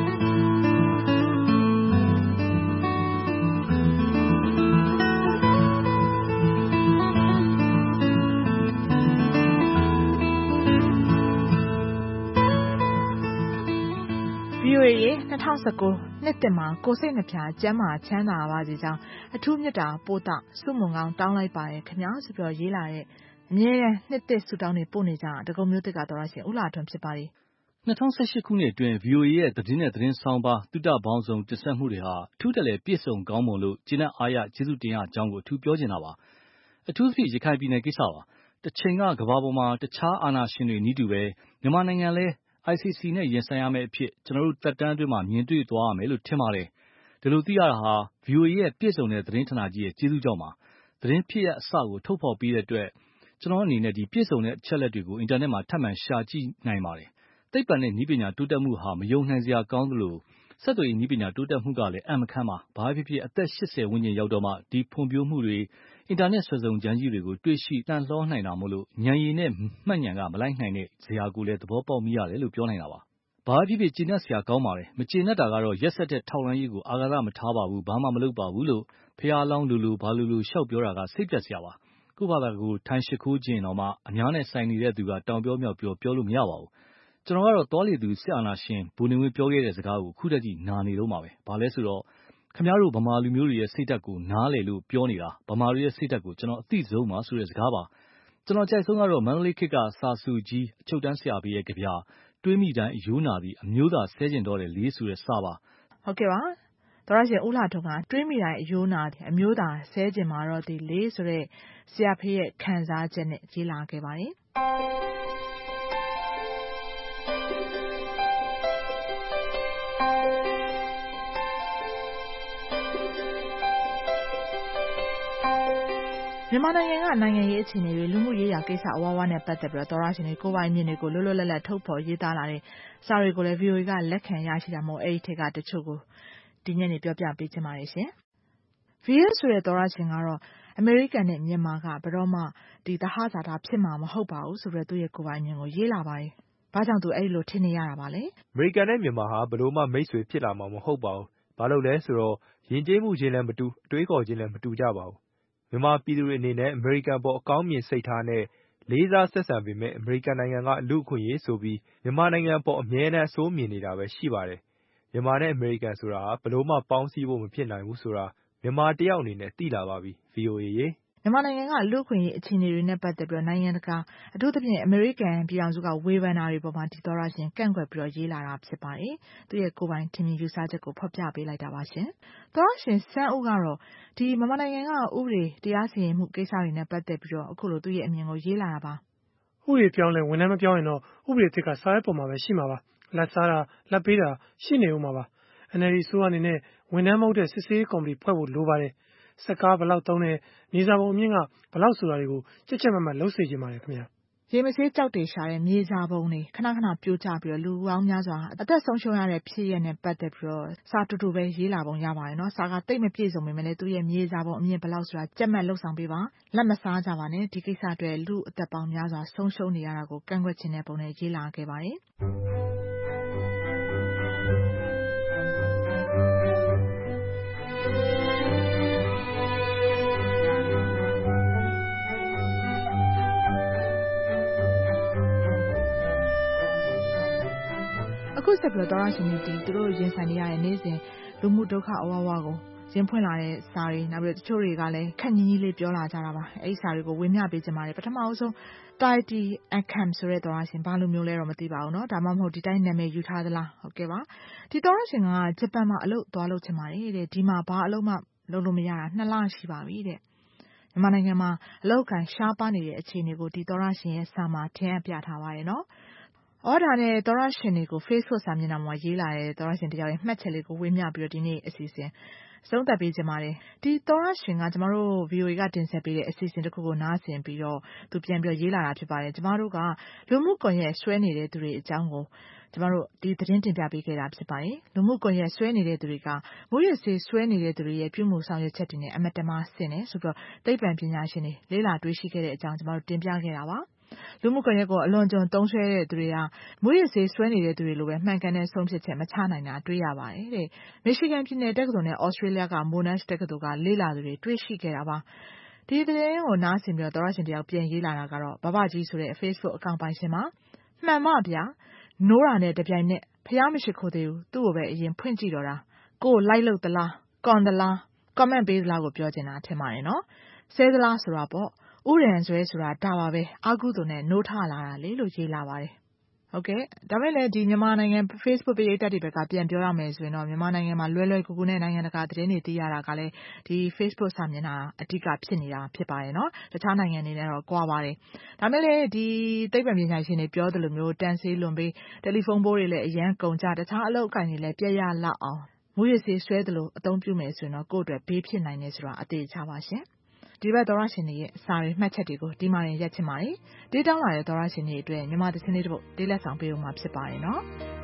ဗီအိုအေရဲ့၂၀၁၉နှစ်သစ်မှာကိုယ်စိတ်နှဖျားကျန်းမာချမ်းသာပါစေကြောင်းအထူးမေတ္တာပို့သဆုမွန်ကောင်းတောင်းလိုက်ပါရဲ့ခင်ဗျာဆိုပြီးတော့ရေးလာတဲ့အမြဲတမ်းနှစ်သစ်ဆုတောင်းနေပို့နေကြတာဒဂုံမျိုးသစ်ကတော်ရရှင်ဦးလာထွန်းဖြစ်ပါတယ်၂၀၁၈ခုနှစ်အတွင်း ဗီအိုအေရဲ့သတင်းနဲ့သတင်းဆောင်ပါတုတ္တပေါင်းစုံတင်ဆက်မှုတွေဟာအထူးတလဲပြည့်စုံကောင်းမွန်လို့ကျေနပ်အားရကျေးဇူးတင်ရအကြောင်းကိုအထူးပြောချင်တာပါအထူးသဖြင့်ရခိုင်ပြည်နယ်ကိစ္စပါတစ်ချိန်ကကမ္ဘာပေါ်မှာတခြားအာဏာရှင်တွေနည်းတူပဲမြန်မာနိုင်ငံလဲI C C နဲ့ရင်ဆိုင်ရမယ့်အဖြစ်ကျွန်တော်တို့တက်တန်းအတွင်းမှာမြင်တွေ့သွားရမယ်လို့ထင်ပါတယ်ဒီလိုသိရတာဟာ ဗီအိုအေ ရဲ့ပြည့်စုံတဲ့သတင်းဌာနကြီးရဲ့ကျေးဇူးကြောင့်ပါသတင်းဖြစ်ရအစကိုထုတ်ဖော်ပြီးတဲ့အတွက်ကျွန်တော်အနေနဲ့ဒီပြည့်စုံတဲ့အချက်လက်တွေကိုအင်တာနက်မှာထပ်မံရှာကြည့်နိုင်ပါတယ်သိပ္ပံနဲ့နည်းပညာတိုးတက်မှုဟာမယုံနိုင်စရာကောင်းသလိုဆက်သွယ်ရေးနည်းပညာတိုးတက်မှုကလည်းအံ့မခန်းပါဘာဖြစ်ဖြစ်အသက်၈၀ဝန်းကျင်ရောက်တော့မှဒီဖွံ့ဖြိုးမှုတွေအင်တာနက်ဆွဲဆောင်ကြမ်းကြီးတွေကိုတွေ့ရှိတန်လှောနိုင်တာမို့လို့ဉာဏ်ရည်နဲ့မှတ်ဉာဏ်ကမလိုက်နိုင်တဲ့ဇာတ်ကိုလည်းသဘောပေါက်မိရတယ်လို့ပြောနိုင်တာပါဘာဖြစ်ဖြစ်ကျေနပ်စရာကောင်းပါတယ်မကျေနပ်တာကတော့ရက်ဆက်တဲ့ထောက်လှမ်းရေးကိုအာဃာတမထားပါဘူးဘာမှမလုပ်ပါဘူးလို့ဖျားလောင်းလူလူဘာလူလူရှောက်ပြောတာကစိတ်ပြတ်စရာပါကိုယ့်ဘာသာကိုထိုင်ရှိခိုးခြင်းတော့မှအများနဲ့ဆိုင်နေတဲ့သူကတောင်ပြောမြောက်ပြောပြောလို့မရပါဘူးကျွန်တော်ကတော့တောလေသူစစ်အာဏာရှင်ဘူနေဝင်ပြောခဲ့တဲ့စကားကိုခုတည်းကြီးနာနေလို့ပါပဲဘာလဲဆိုတော့ခင်ဗျားတို့ဗမာလူမျိုးတွေရဲ့စိတ်ဓာတ်ကိုနားလေလို့ပြောနေတာဗမာတွေရဲ့စိတ်ဓာတ်ကိုကျွန်တော်အသိဆုံးပါဆိုတဲ့စကားပါကျွန်တော်ကြိုက်ဆုံးကတော့မန္တလေးခေတ်ကစာစုကြီးအချုပ်တန်းဆရာဘေးရဲ့ကြပြတွေးမိတိုင်းအယိုးနာသည်အမျိုးသာဆဲကျင်တော့တယ်လေးဆိုတဲ့စာပါဟုတ်ကဲ့ပါတော်ရရှင်ဦးလာထွန်းကတွေးမိတိုင်းအယိုးနာသည်အမျိုးသာဆဲကျင်မှာတော့ဒီလေးဆိုတဲ့ဆရာဖေးရဲ့ခံစားချက်နဲ့ရေးလာခဲ့ပါတယ်မြန်မာနိုင်ငံကနိုင်ငံရေးအခြေအနေတွေလူမှုရေးရာကိစ္စအဝါးဝါးနဲ့ပတ်သက်ပြီးတော့သောရရှင်တွေကိုပိုင်မြင်တွေကိုလွတ်လွတ်လပ်လပ်ထုတ်ဖော်ရေးသားလာတဲ့စာတွေကိုလည်း ဗီအိုအေ ကလက်ခံရရှိတာမို့အဲ့ဒီထက်ကတချို့ကိုဒီညနေပြောပြပေးချင်ပါတယ်ရှင်။ ဗီအိုအေ ဆိုတဲ့သောရရှင်ကတော့အမေရိကန်နဲ့မြန်မာကဘယ်တော့မှဒီသဟဇာတဖြစ်မှာမဟုတ်ပါဘူးဆိုပြီးသူ့ရဲ့ကိုပိုင်မြင်ကိုရေးလာပါတယ်။ဘာကြောင့်သူအဲ့ဒီလိုထင်နေရတာပါလဲ။အမေရိကန်နဲ့မြန်မာဟာဘယ်လို့မှမိတ်ဆွေဖြစ်လာမှာမဟုတ်ပါဘူး။ဘာလို့လဲဆိုတော့ယဉ်ကျေးမှုချင်းလည်းမတူအတွေးခေါ်ချင်းလည်းမတူကြပါဘူး။မြန်မာပြည်သူတွေအနေနဲ့အမေရိကန်ပေါ်အကောင်းမြင်စိတ်ထားနဲ့လေးစားဆက်ဆံပေမဲ့အမေရိကန်နိုင်ငံကလူ့အခွင့်အရေးဆိုပြီးမြန်မာနိုင်ငံပေါ်အမြဲတမ်းအဆိုးမြင်နေတာပဲရှိပါတယ်။မြန်မာနဲ့အမေရိကန်ဆိုတာဘယ်လို့မှပေါင်းစည်းဖို့မဖြစ်နိုင်ဘူးဆိုတာမြန်မာတယောက်အနေနဲ့သိလာပါပြီ။ ဗီအိုအေ ရေမြန်မာနိုင်ငံကလူ့အခွင့်အရေးအခြေအနေတွေနဲ့ပတ်သက်ပြီးနိုင်ငံတကာအထူးသဖြင့်အမေရိကန်ပြည်ထောင်စုကဝေဖန်တာတွေပေါ်မှာဒီသောရရှင်ကန့်ကွက်ပြီးတော့ရေးလာတာဖြစ်ပါတယ်။သူ့ရဲ့ကိုယ်ပိုင်ထင်မြင်ယူဆချက်ကိုဖော်ပြပေးလိုက်တာပါရှင်။သောရရှင်စန်းဦးကတော့ဒီမြန်မာနိုင်ငံကဥပဒေတရားစီရင်မှုကိစ္စတွေနဲ့ပတ်သက်ပြီးတော့အခုလိုသူ့ရဲ့အမြင်ကိုရေးလာတာပါ။ဥပဒေပြောင်းလဲဝန်ထမ်းမပြောင်းရင်တော့ဥပဒေအသစ်ကစာရွက်ပေါ်မှာပဲရှိမှာပါ။လက်စားတာလက်ပေးတာရှိနေဦးမှာပါ။ အန်အယ်လ်ဒီအစိုးရအနေနဲ့ဝန်ထမ်းမဟုတ်တဲ့စစ်ဆေးရေးကော်မတီဖွဲ့ဖို့လိုပါတယ်။စက်ကားဘယ်လောက်သုံးတယ်၊မြေစာပုံအမြင့်ကဘယ်လောက်ဆိုတာတွေကိုကြက်ကြက်မတ်မတ်လုပ်စေချင်ပါတယ်ခင်ဗျာ။ရေမဆေးကြောက်တွေရှာတဲ့မြေစာပုံတွေခဏခဏပြိုကျပြီးတော့လူပေါင်းများစွာအသက်ဆုံးရှုံးရတဲ့ဖြစ်ရပ်နဲ့ပတ်သက်ပြီးတော့စာတူတူပဲရေးလာပုံရပါတယ်နော်စာကတိတ်မပြည့်စုံပေမဲ့လည်းသူရဲ့မြေစာပုံအမြင်ဘယ်လောက်ဆိုတာကြက်မှတ်လှုပ်ဆောင်ပေးပါလက်မစားကြပါနဲ့ဒီကိစ္စအတွက်လူအသက်ပေါင်းများစွာဆုံးရှုံးနေရတာကိုကန့်ကွက်ခြင်းတဲ့ပုံနဲ့ရေးလာခဲ့ပါတယ်အခုဆက်ပြီးတော့ရှင်တွေသူတို့ရင်ဆိုင်နေရတဲ့နေ့စဉ်လူမှုဒုက္ခအဝဝကိုရင်ဖွင့်လာတဲ့စာတွေနောက်ပြီးတော့တချို့တွေကလည်းခက်ညီညီလေးပြောလာကြတာပါအဲ့ဒီစာတွေကိုဝေမျှပေးကြပါတယ်ပထမအဆုံး Tidy Akam ဆိုတဲ့သောရရှင်ဘာလို့မျိုးလဲတော့မသိပါဘူးเนาะဒါမှမဟုတ်ဒီတိုင်းနာမည်ယူထားသလားဟုတ်ကဲ့ပါဒီသောရရှင်ကဂျပန်မှာအလုပ်သွားလုပ်ချင်ပါတယ်တဲ့ဒီမှာဘာအလုပ်မှလုပ်လို့မရတာနှစ်လရှိပါပြီတဲ့မြန်မာနိုင်ငံမှာအလုပ်ခံရှားပါနေတဲ့အခြေအနေကိုဒီသောရရှင်ရဲ့စာမှာထင်အပ်ပြထားပါတယ်เนาะအော်ဒါနဲ့သောရရှင်တွေကို Facebook စာမျက်နှာမှာရေးလာတဲ့သောရရှင်တယောက်ရဲ့မှတ်ချက်လေးကိုဝေမျှပြီးတော့ဒီနေ့အစီအစဉ်ဆုံးသက်ပေးကြပါတယ်ဒီသောရရှင်ကကျမတို့ V O A ကတင်ဆက်ပေးတဲ့အစီအစဉ်တစ်ခုကိုနားဆင်ပြီးတော့သူပြန်ပြီးရေးလာတာဖြစ်ပါတယ်ကျမတို့ကလူမှုကွန်ရက်ဆွဲနေတဲ့သူတွေအကြောင်းကိုကျမတို့ဒီသတင်းတင်ပြပေးခဲ့တာဖြစ်ပါတယ်လူမှုကွန်ရက်ဆွဲနေတဲ့သူတွေကမူရစေဆွဲနေတဲ့သူတွေရဲ့ပြုမှုဆောင်ရွက်ချက်တွေနဲ့အမတမဆင်နေဆိုပြီးတော့သိပ္ပံပညာရှင်တွေလေ့လာတွေ့ရှိခဲ့တဲ့အကြောင်းကျမတို့တင်ပြခဲ့တာပါလူမှုကွန်ရက်ကိုအလွန်ကျွံသုံးဆွဲတဲ့သူတွေကမူရစေဆွဲနေတဲ့သူတွေလိုပဲမှန်ကန်တဲ့ဆုံးဖြတ်ချက်မချနိုင်တာတွေ့ရပါတယ်တဲ့မီရှီဂန်ပြည်နယ်တက္ကသိုလ်နဲ့ဩစတြေးလျကမိုနက်တက္ကသိုလ်ကလေ့လာသူတွေတွေ့ရှိခဲ့တာပါဒီသတင်းကိုနားဆင်ပြီးတော့သောရရှင်တယောက်ပြန်ရေးလာတာကတော့ဘဘကြီးဆိုတဲ့ Facebook အကောင့်ပိုင်ရှင်မှာမှန်မဗျာနိုးတာနဲ့တပြိုင်နက်ဖျားမရှိခိုးသေးဘူးသူ့ကိုပဲအရင်ဖွင့်ကြည့်တော့တာကိုလိုက်လို့သလားကွန်သလား comment ပေးသလားကိုပြောချင်တာထင်ပါတယ်နော်ဆဲသလားဆိုတာပေါ့ဥရန်ဆွဲဆိုတာဒါပါပဲအာကုသို့နဲ့နိုးထလာတာလေလို့ရေးလာပါတယ်ဟုတ်ကဲ့ဒါပေမဲ့လည်းဒီမြန်မာနိုင်ငံ Facebook ပရိသတ်တွေဘက်ကပြန်ပြောရမယ်ဆိုရင်တော့မြန်မာနိုင်ငံမှာလွယ်လွယ်ကူကူနဲ့နိုင်ငံတကာသတင်းတွေသိရတာကလည်းဒီ Facebook စာမျက်နှာအဓိကဖြစ်နေတာဖြစ်ပါတယ်နော်တခြားနိုင်ငံတွေနဲ့တော့ကွာပါတယ်ဒါပေမဲ့လည်းဒီသိပ္ပံပညာရှင်တွေပြောသလိုမျိုးတန်ဆေးလွန်ပြီးတယ်လီဖုန်းဘိုးတွေလည်းအရန်ကုန်ကြတခြားအလုပ်အကိုင်တွေလည်းပြည့်ရလောက်အောင်မူရစေဆွဲသလိုအသုံးပြုမယ်ဆိုရင်တော့ကိုယ့်အတွက်ဘေးဖြစ်နိုင်တယ်ဆိုတာအသေးချပါရှင်ဒီဘက်သောရရှင်တွေရဲ့စာတွေမှတ်ချက်တွေကိုဒီမှာရင်ရက်ချင်ပါတယ်။ဒေးတောင်းလာတဲ့သောရရှင်တွေအတွက်မြန်မာသချင်းလေးတစ်ပုဒ်ဒေးလက်ဆောင်ပေးဦးမှာဖြစ်ပါတယ်နော်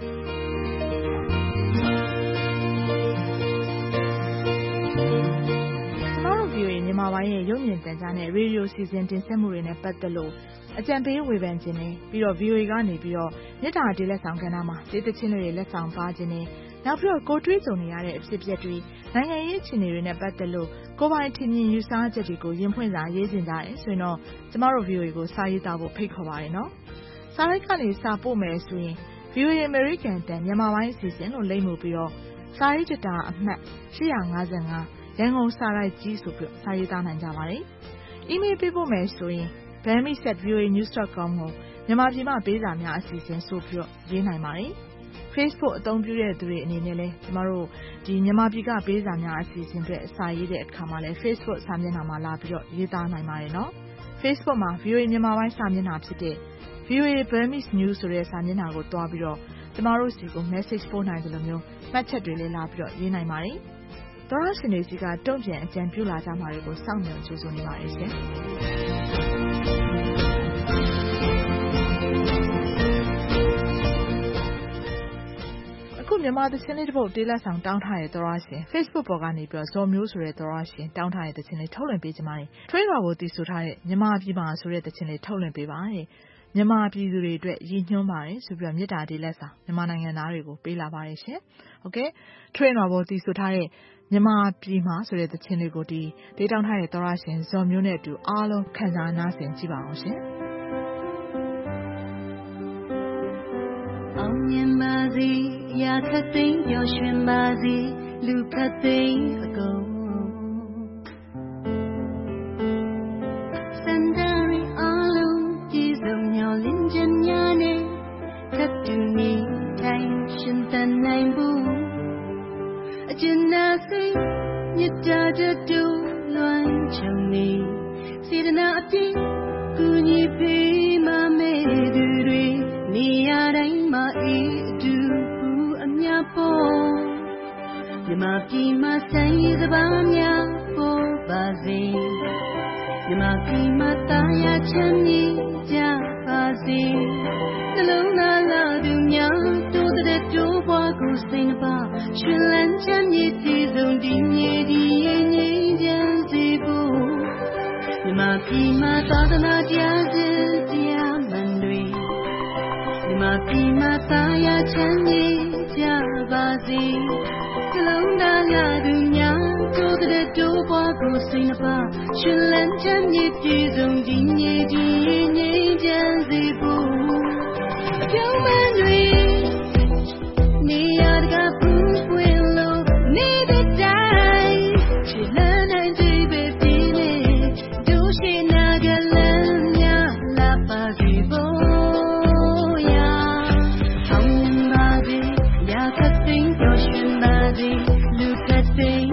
။ကျမတို့ V O A မြန်မာပိုင်းရဲ့ရုပ်မြင်သံကြားနဲ့ရေဒီယိုစီစဉ်တင်ဆက်မှုတွေနဲ့ပတ်သက်လို့အကြံပေးဝေဖန်ခြင်းနဲ့ပြီးတော့ V O A ကနေပြီးတော့မြစ်တာဒေးလက်ဆောင်ကဏ္ဍမှာဒေးသချင်းတွေလက်ဆောင်ပါခြင်းနဲ့နောက်ပြီးတော့ကိုတွေးကြုံနေရတဲ့အဖြစ်အပျက်တွေနိုင်ငံရေးအခြေအနေတွေနဲ့ပတ်သက်လို့ကိုပိုင်ထင်မြင်ယူဆချက်တွေကိုရင်ဖွင့်စာရေးတင်ကြရဲဆိုရင်တော့ကျမတို့ V O A ကိုစာရေးသားဖို့ဖိတ်ခေါ်ပါတယ်နော်စာရိုက်ကနေစာပို့မယ်ဆိုရင် V O A American တန်မြန်မာပိုင်းအစီအစဉ်လို့လိမ့်မှုပြီးတော့စာရေးကြတာအမှတ်၈၅၅ရန်ကုန်စာရိုက်ကြီးဆိုပြီးစာရေးသားနိုင်ကြပါတယ်အီးမေးလ်ပေးပို့မယ်ဆိုရင် burmese at v o a news dot com ကိုမြန်မာပြည်မှာပေးစာများအစီအစဉ်ဆိုပြီးတော့ရေးနိုင်ပါတယ်Facebook အသုံးပြုတဲ့သူတွေအနေနဲ့လည်းကျမတို့ဒီမြန်မာပြည်ကပေးစာများအစီအစဉ်တွေအစာရေးတဲ့အခါမှာလည်း Facebook စာမျက်နှာမှာလာပြီးတော့ရေးသားနိုင်ပါတယ်နော် Facebook မှာ V O A မြန်မာပိုင်းစာမျက်နှာဖြစ်တဲ့ V O A Burmese News ဆိုတဲ့စာမျက်နှာကိုတွားပြီးတော့ကျမတို့စီကို message ပို့နိုင်တယ်လို့မျိုးမှတ်ချက်တွေလည်းလာပြီးတော့ရေးနိုင်ပါတယ်သောရရှင်တွေစီကတုံ့ပြန်အကြံပြုလာကြမှာတွေကိုစောင့်မျှော်ကြိုးဆိုနေပါတယ်ရှင်အခုမြန်မာသချင်းလေးတစ်ပုဒ်တေးလက်ဆောင်တောင်းထားတဲ့သောရရှင် Facebook ပေါ်ကနေပြီးတော့ဇော်မျိုးဆိုတဲ့သောရရှင်တောင်းထားတဲ့သချင်းလေးထုတ်လွှင့်ပေးကြပါမယ်။ထွေးတော်ကိုတည်ဆိုထားတဲ့မြန်မာပြည်မှာဆိုတဲ့သချင်းလေးထုတ်လွှင့်ပေးပါတဲ့။မြန်မာပြည်သူတွေအတွက်ရည်ညွှန်းပါတယ်ဆိုပြီးတော့မြစ်တာတေးလက်ဆောင်မြန်မာနိုင်ငံသားတွေကိုပေးလာပါတယ်ရှင်။ဟုတ်ကဲ့ထွေးတော်ကိုတည်ဆိုထားတဲ့မြန်မာပြည်မှာဆိုတဲ့သချင်းလေးကိုဒီတေးတောင်းထားတဲ့သောရရှင်ဇော်မျိုးနဲ့အတူအားလုံးခံစားနားဆင်ကြည့်ပါအောင်ရှင်။အောင်မြင်ပါစေရာခတ်သိမ်းပျော်ရွှင်ပါစေလူခတ်သိမ်းအကုန်စံတရီအားလုံးပြည်စုံမျောလင်းခြင်းများနဲ့ထပ်တူနေထိုင်ရှင်သန်နိုင်ဖို့အကျဉ်းနာစိတ်မြတ်တာတူလွမ်းချုံနေစေတနာအပြည့်ကူညီပေးမမဲ့သူတွေနေရာတိုင်းမှာအေးအတူအမြပေါ်မြန်မာပြည်မှာဆိုင်စပါးများပေါ်ပါစေမြန်မာပြည်မှာတာယာချမ်းမြေ့ကြပါစေနှလုံးသားလာသူများတိုးတဲ့တိုးပွားကိုစိတ်နှပါရှင်လန်းချမ်းမြေပြည်စုံဒီမြေဒီရဲ့ငြိမ်းချမ်းစေဖို့မြမပြည်မှာသာသနာတရားစဉ်တရားမှန်တွေမြမပြည်မှာသာယာချမ်းမြေကြပါစေနှလုံးသားလာသူများတိုးတဲ့တိုးပွားကိုစိတ်နှပါရှင်လန်းချမ်းမြေပြည်စုံဒီမြေဒီရဲ့ငြိမ်းချမ်းစေဖို့ပြောင်းမှန်တွေနေရတကပူပွင့်လို့နေတဲ့တိုင်းချစ်လန်းနိုင်သေးပဲပြင်းနေဒုရှိနာကလန်းများလာပါစေဖို့ရာဟောင်းပါစေရာခတ်သိမ်းပြောရှင်ပါစေလူခတ်သိမ်း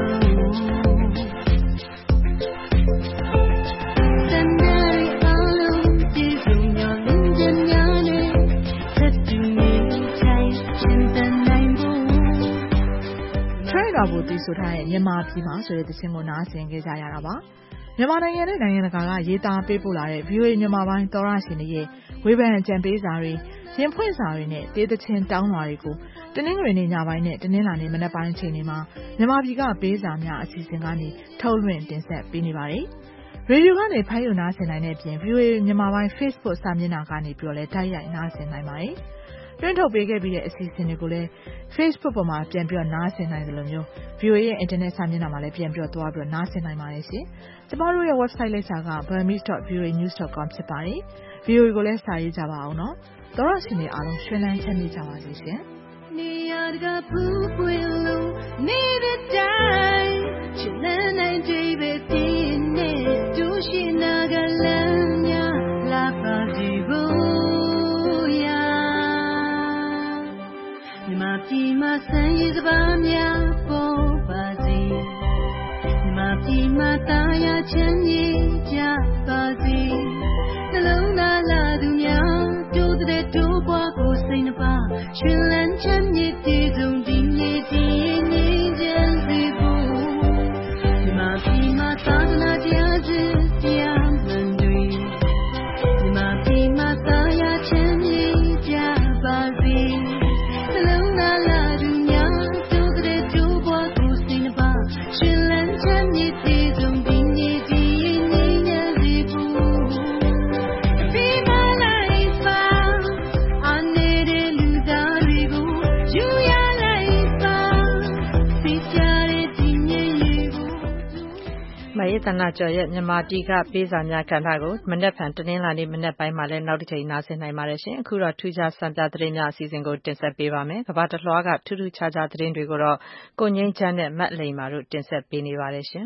ဖို့တီးဆိုထားတဲ့မြန်မာပြည်မှာဆိုတဲ့သင်းကိုနားဆင်ခဲ့ကြရတာပါမြန်မာနိုင်ငံနဲ့နိုင်ငံတကာကရေးသားပေးပို့လာတဲ့ ဗီအိုအေ မြန်မာပိုင်းသောရရှင်တွေရဲ့ဝေဖန်အကြံပေးစာတွေရင်ဖွင့်စာတွေနဲ့တေးသချင်းတောင်းလွှာတွေကိုတနင်္ဂနွေနေ့ညပိုင်းနဲ့တနင်္လာနေ့မနက်ပိုင်းအချိန်တွေမှာမြန်မာပြည်ကပေးစာများအစီအစဉ်ကနေထုတ်လွှင့်တင်ဆက်ပေးနေပါတယ်ရေဒီယိုကနေဖိုင်ယူနားဆင်နိုင်တဲ့ပြင် ဗီအိုအေ မြန်မာပိုင်း Facebook စာမျက်နှာကနေပြီးတော့လည်းတိုက်ရိုက်နားဆင်နိုင်ပါတယ်တွင်းထုတ်ပေးခဲ့ပြီးတဲ့အစီအစဉ်တွေကိုလည်း Facebook ပေါ်မှာပြန်ပြီးတော့နားဆင်နိုင်တယ်လို့မျိုး ဗီအိုအေ ရဲ့ Internet စာမျက်နှာမှာလည်းပြန်ပြီးတော့သွားပြီးတော့နားဆင်နိုင်ပါတယ်ရှင်။ကျမတို့ရဲ့ website လိပ်စာက burmese dot v o a news dot com ဖြစ်ပါတယ်။ ဗီအိုအေကိုလည်းစာရေးကြပါအောင်နော်။သောရရှင်တွေအားလုံးရွှင်လန်းချမ်းမြေ့ကြပါစေရှင်။နေရတကပူပွင့်လို့နေတဲ့တိုင်းချစ်လန်းနိုင်သေးပဲပြင်းနေဒုရှိနာကလန်းများလာပါစေဖို့ရာမြမပြည်မှာဆန်းရည်စပါးများပေါ်ပါစေမြမပြည်မှာတာယာချမ်းမြေ့ကြပါစေနှလုံးသားလာသူများတိုးတဲ့တိုးပွားကိုစိတ်နှပါရှင်လန်းချမ်းမြေ့ပြည်စုံဒီမြေဒီငြိမ်းချမ်းစေဖို့မြမပြည်မှာသာသနာတရားစဉ်တရားမှန်တွေမြမပြည်မှာတာယာချမ်းမြေ့ကြပါစေရှင်လန်းချမ်းမြေ့ပြည်စုံဒီမြေဒီငြိမ်းချမ်းစေဖို့ဒီမလိုက်ပါအနေနဲ့လူသားတွေကိုယူရလိုက်ပါသိကြတဲ့ဒီမြေကြီးကိုမယေတနာကျော်ရဲ့မြန်မာပြည်ကပေးစာများကဏ္ဍကိုမနက်ဖြန်တနင်္လာနေ့မနက်ပိုင်းမှာလည်းနောက်တစ်ချိန်နားဆင်နိုင်ပါတယ်ရှင်အခုတော့ထူးခြားစံပြသတင်းများအစီအစဉ်ကိုတင်ဆက်ပေးပါမယ်ကမ္ဘာတလွှားကထူးထူးခြားခြားသတင်းတွေကိုတော့ကိုငိမ့်ချမ်းနဲ့မတ်လိန်မာတို့တင်ဆက်ပေးနေပါတယ်ရှင်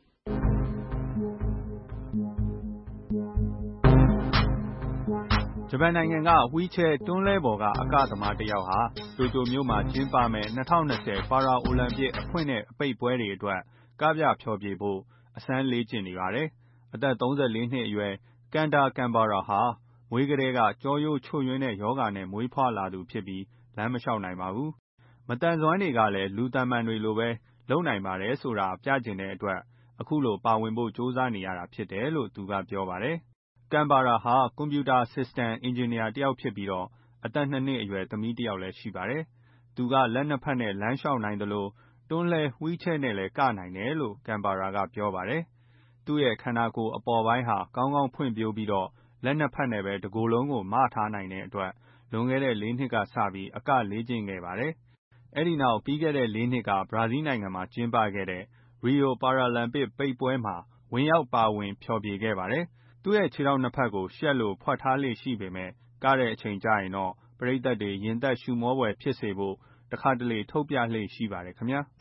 ဂျပန်နိုင်ငံကဝီချဲတွန်းလဲပေါ်ကအကသမားတစ်ယောက်ဟာတိုကျိုမြို့မှာကျင်းပမယ့်၂၀၂၀ပါရာအိုလံပစ်အဖွင့်နဲ့အပိတ်ပွဲတွေအတွက်ကပြဖျော်ဖြေဖို့အစမ်းလေ့ကျင့်နေပါတယ်။အသက်၃၄နှစ်အရွယ်ကန်တာကန်ဘာရာဟာမွေးကလေးကကြောရိုးချို့ယွင်းတဲ့ယောဂါနဲ့မွေးဖွားလာသူဖြစ်ပြီးလမ်းမလျှောက်နိုင်ပါဘူး။မတန်စွမ်းတွေကလည်းလူတန်မှန်တွေလိုပဲလုံနိုင်ပါတယ်ဆိုတာပြကျင်တဲ့အတွက်အခုလိုပါဝင်ဖို့ကြိုးစားနေရတာဖြစ်တယ်လို့သူကပြောပါတယ်။ကန်ဘာရာဟာကွန်ပျူတာ System Engineer တယောက်ဖြစ်ပြီးတော့အသက်၂နှစ်အရွယ်သမီးတယောက်လည်းရှိပါတယ်။သူကလက်နှစ်ဖက်နဲ့လမ်းလျှောက်နိုင်တယ်လို့တွန်းလဲဝီချဲနဲ့လည်းကနိုင်တယ်လို့ကန်ဘာရာကပြောပါတယ်။သူ့ရဲ့ခန္ဓာကိုယ်အပေါ်ပိုင်းဟာကောင်းကောင်းဖွံ့ဖြိုးပြီးတော့လက်နှစ်ဖက်နဲ့ပဲတကိုယ်လုံးကိုမထားနိုင်တဲ့အတွက်လွန်ခဲ့တဲ့လေးနှစ်ကစပြီးအကလေ့ကျင့်ခဲ့ပါတယ်။အဲဒီနောက်ပြီးခဲ့တဲ့လေးနှစ်ကဘရာဇီးနိုင်ငံမှာကျင်းပခဲ့တဲ့ Rio Paralympic ပိတ်ပွဲမှာဝင်ရောက်ပါဝင်ဖျော်ဖြေခဲ့ပါတယ်။သူ့ရဲ့ခြေထောက်နှစ်ဖက်ကိုရှက်လို့ဖွက်ထားလေ့ရှိပေမဲ့ကတဲ့အချိန်ကျရင်တော့ပရိသတ်တွေရင်သက်ရှူမောဖွယ်ဖြစ်စေဖို့တခါတလေထုတ်ပြလေ့ရှိပါတယ်ခင်ဗျာ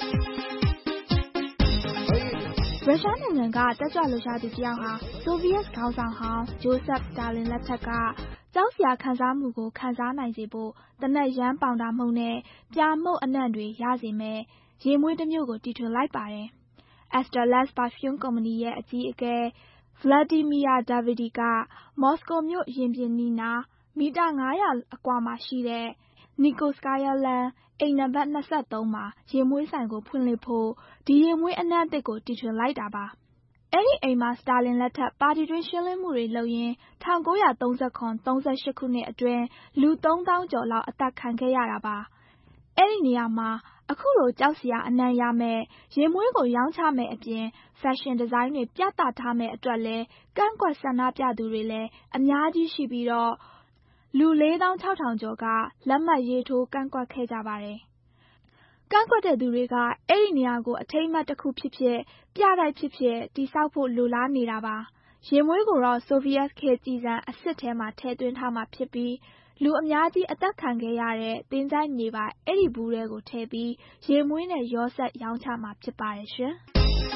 ရုရှားနိုင်ငံကတက်ကြွလှုပ်ရှားသူတယောက်ဟာဆိုဗီယက်ခေါင်းဆောင်ဟောင်းဂျိုးဆက်စတာလင်လက်ထက်ကကြောက်စရာခံစားမှုကိုခံစားနိုင်စေဖို့သေနတ်ရမ်းပေါင်တာမှုန့်နဲ့ပြာမှုန့်အနံ့တွေရစေမယ့်ရေမွေးတစ်မျိုးကိုတီထွင်လိုက်ပါတယ်။ Astellas Parfum ကုမ္ပဏီရဲ့အကြီးအကဲ Vladimir Davidi ကမော်စကိုမြို့ရင်ပြင်နီးနားမီတာငါးရာအကွာမှာရှိတဲ့ Nikolskaya လမ်းအိမ်နံပါတ်၂၃မှာရေမွေးဆိုင်ကိုဖွင့်လှစ်ဖို့ဒီရေမွေးအနံ့သစ်ကိုတီထွင်လိုက်တာပါ။။အဲဒီအိမ်မှာစတာလင်လက်ထက်ပါတီတွင်းရှင်းလင်းမှုတွေလုပ်ရင်း၁၉၃၇-၃၈ ခုနှစ်အတွင်းလူသုံးသောင်းကျော်လောက်အသတ်ခံခဲ့ရတာပါ။အဲဒီနေရာမှာအခုလိုကြောက်စရာအနံ့ရမယ့်ရင်မွေးကိုရောင်းချမယ့်အပြင်ဖက်ရှင်ဒီဇိုင်းတွေပြသထားမယ့်အတွက်လည်းကန့်ကွက်ဆန္ဒပြသူတွေလည်းအများကြီးရှိပြီးတော့လူလေးသောင်းခြောက်ထောင်ကျော်ကလက်မှတ်ရေးထိုးကန့်ကွက်ခဲ့ကြပါတယ်။ကန့်ကွက်တဲ့သူတွေကအဲဒီနေရာကိုအထိမ်းအမှတ်တစ်ခုဖြစ်ဖြစ်ပြတိုက်ဖြစ်ဖြစ်တည်ဆောက်ဖို့လိုလားနေတာပါ။ရင်မွေးကိုတော့ဆိုဗီယက်ခေတ်ကျည်ဆံအစစ်ထဲမှာထည့်သွင်းထားမှာဖြစ်ပြီးလူအများကြီးအသက်ခံခဲ့ရတဲ့သင်္ချိုင်းမြေပါအဲဒီဘူးထဲကိုထည့်ပြီးရင်မွေးနဲ့ရောစပ်ရောင်းချမှာဖြစ်ပါတယ်ရှင်။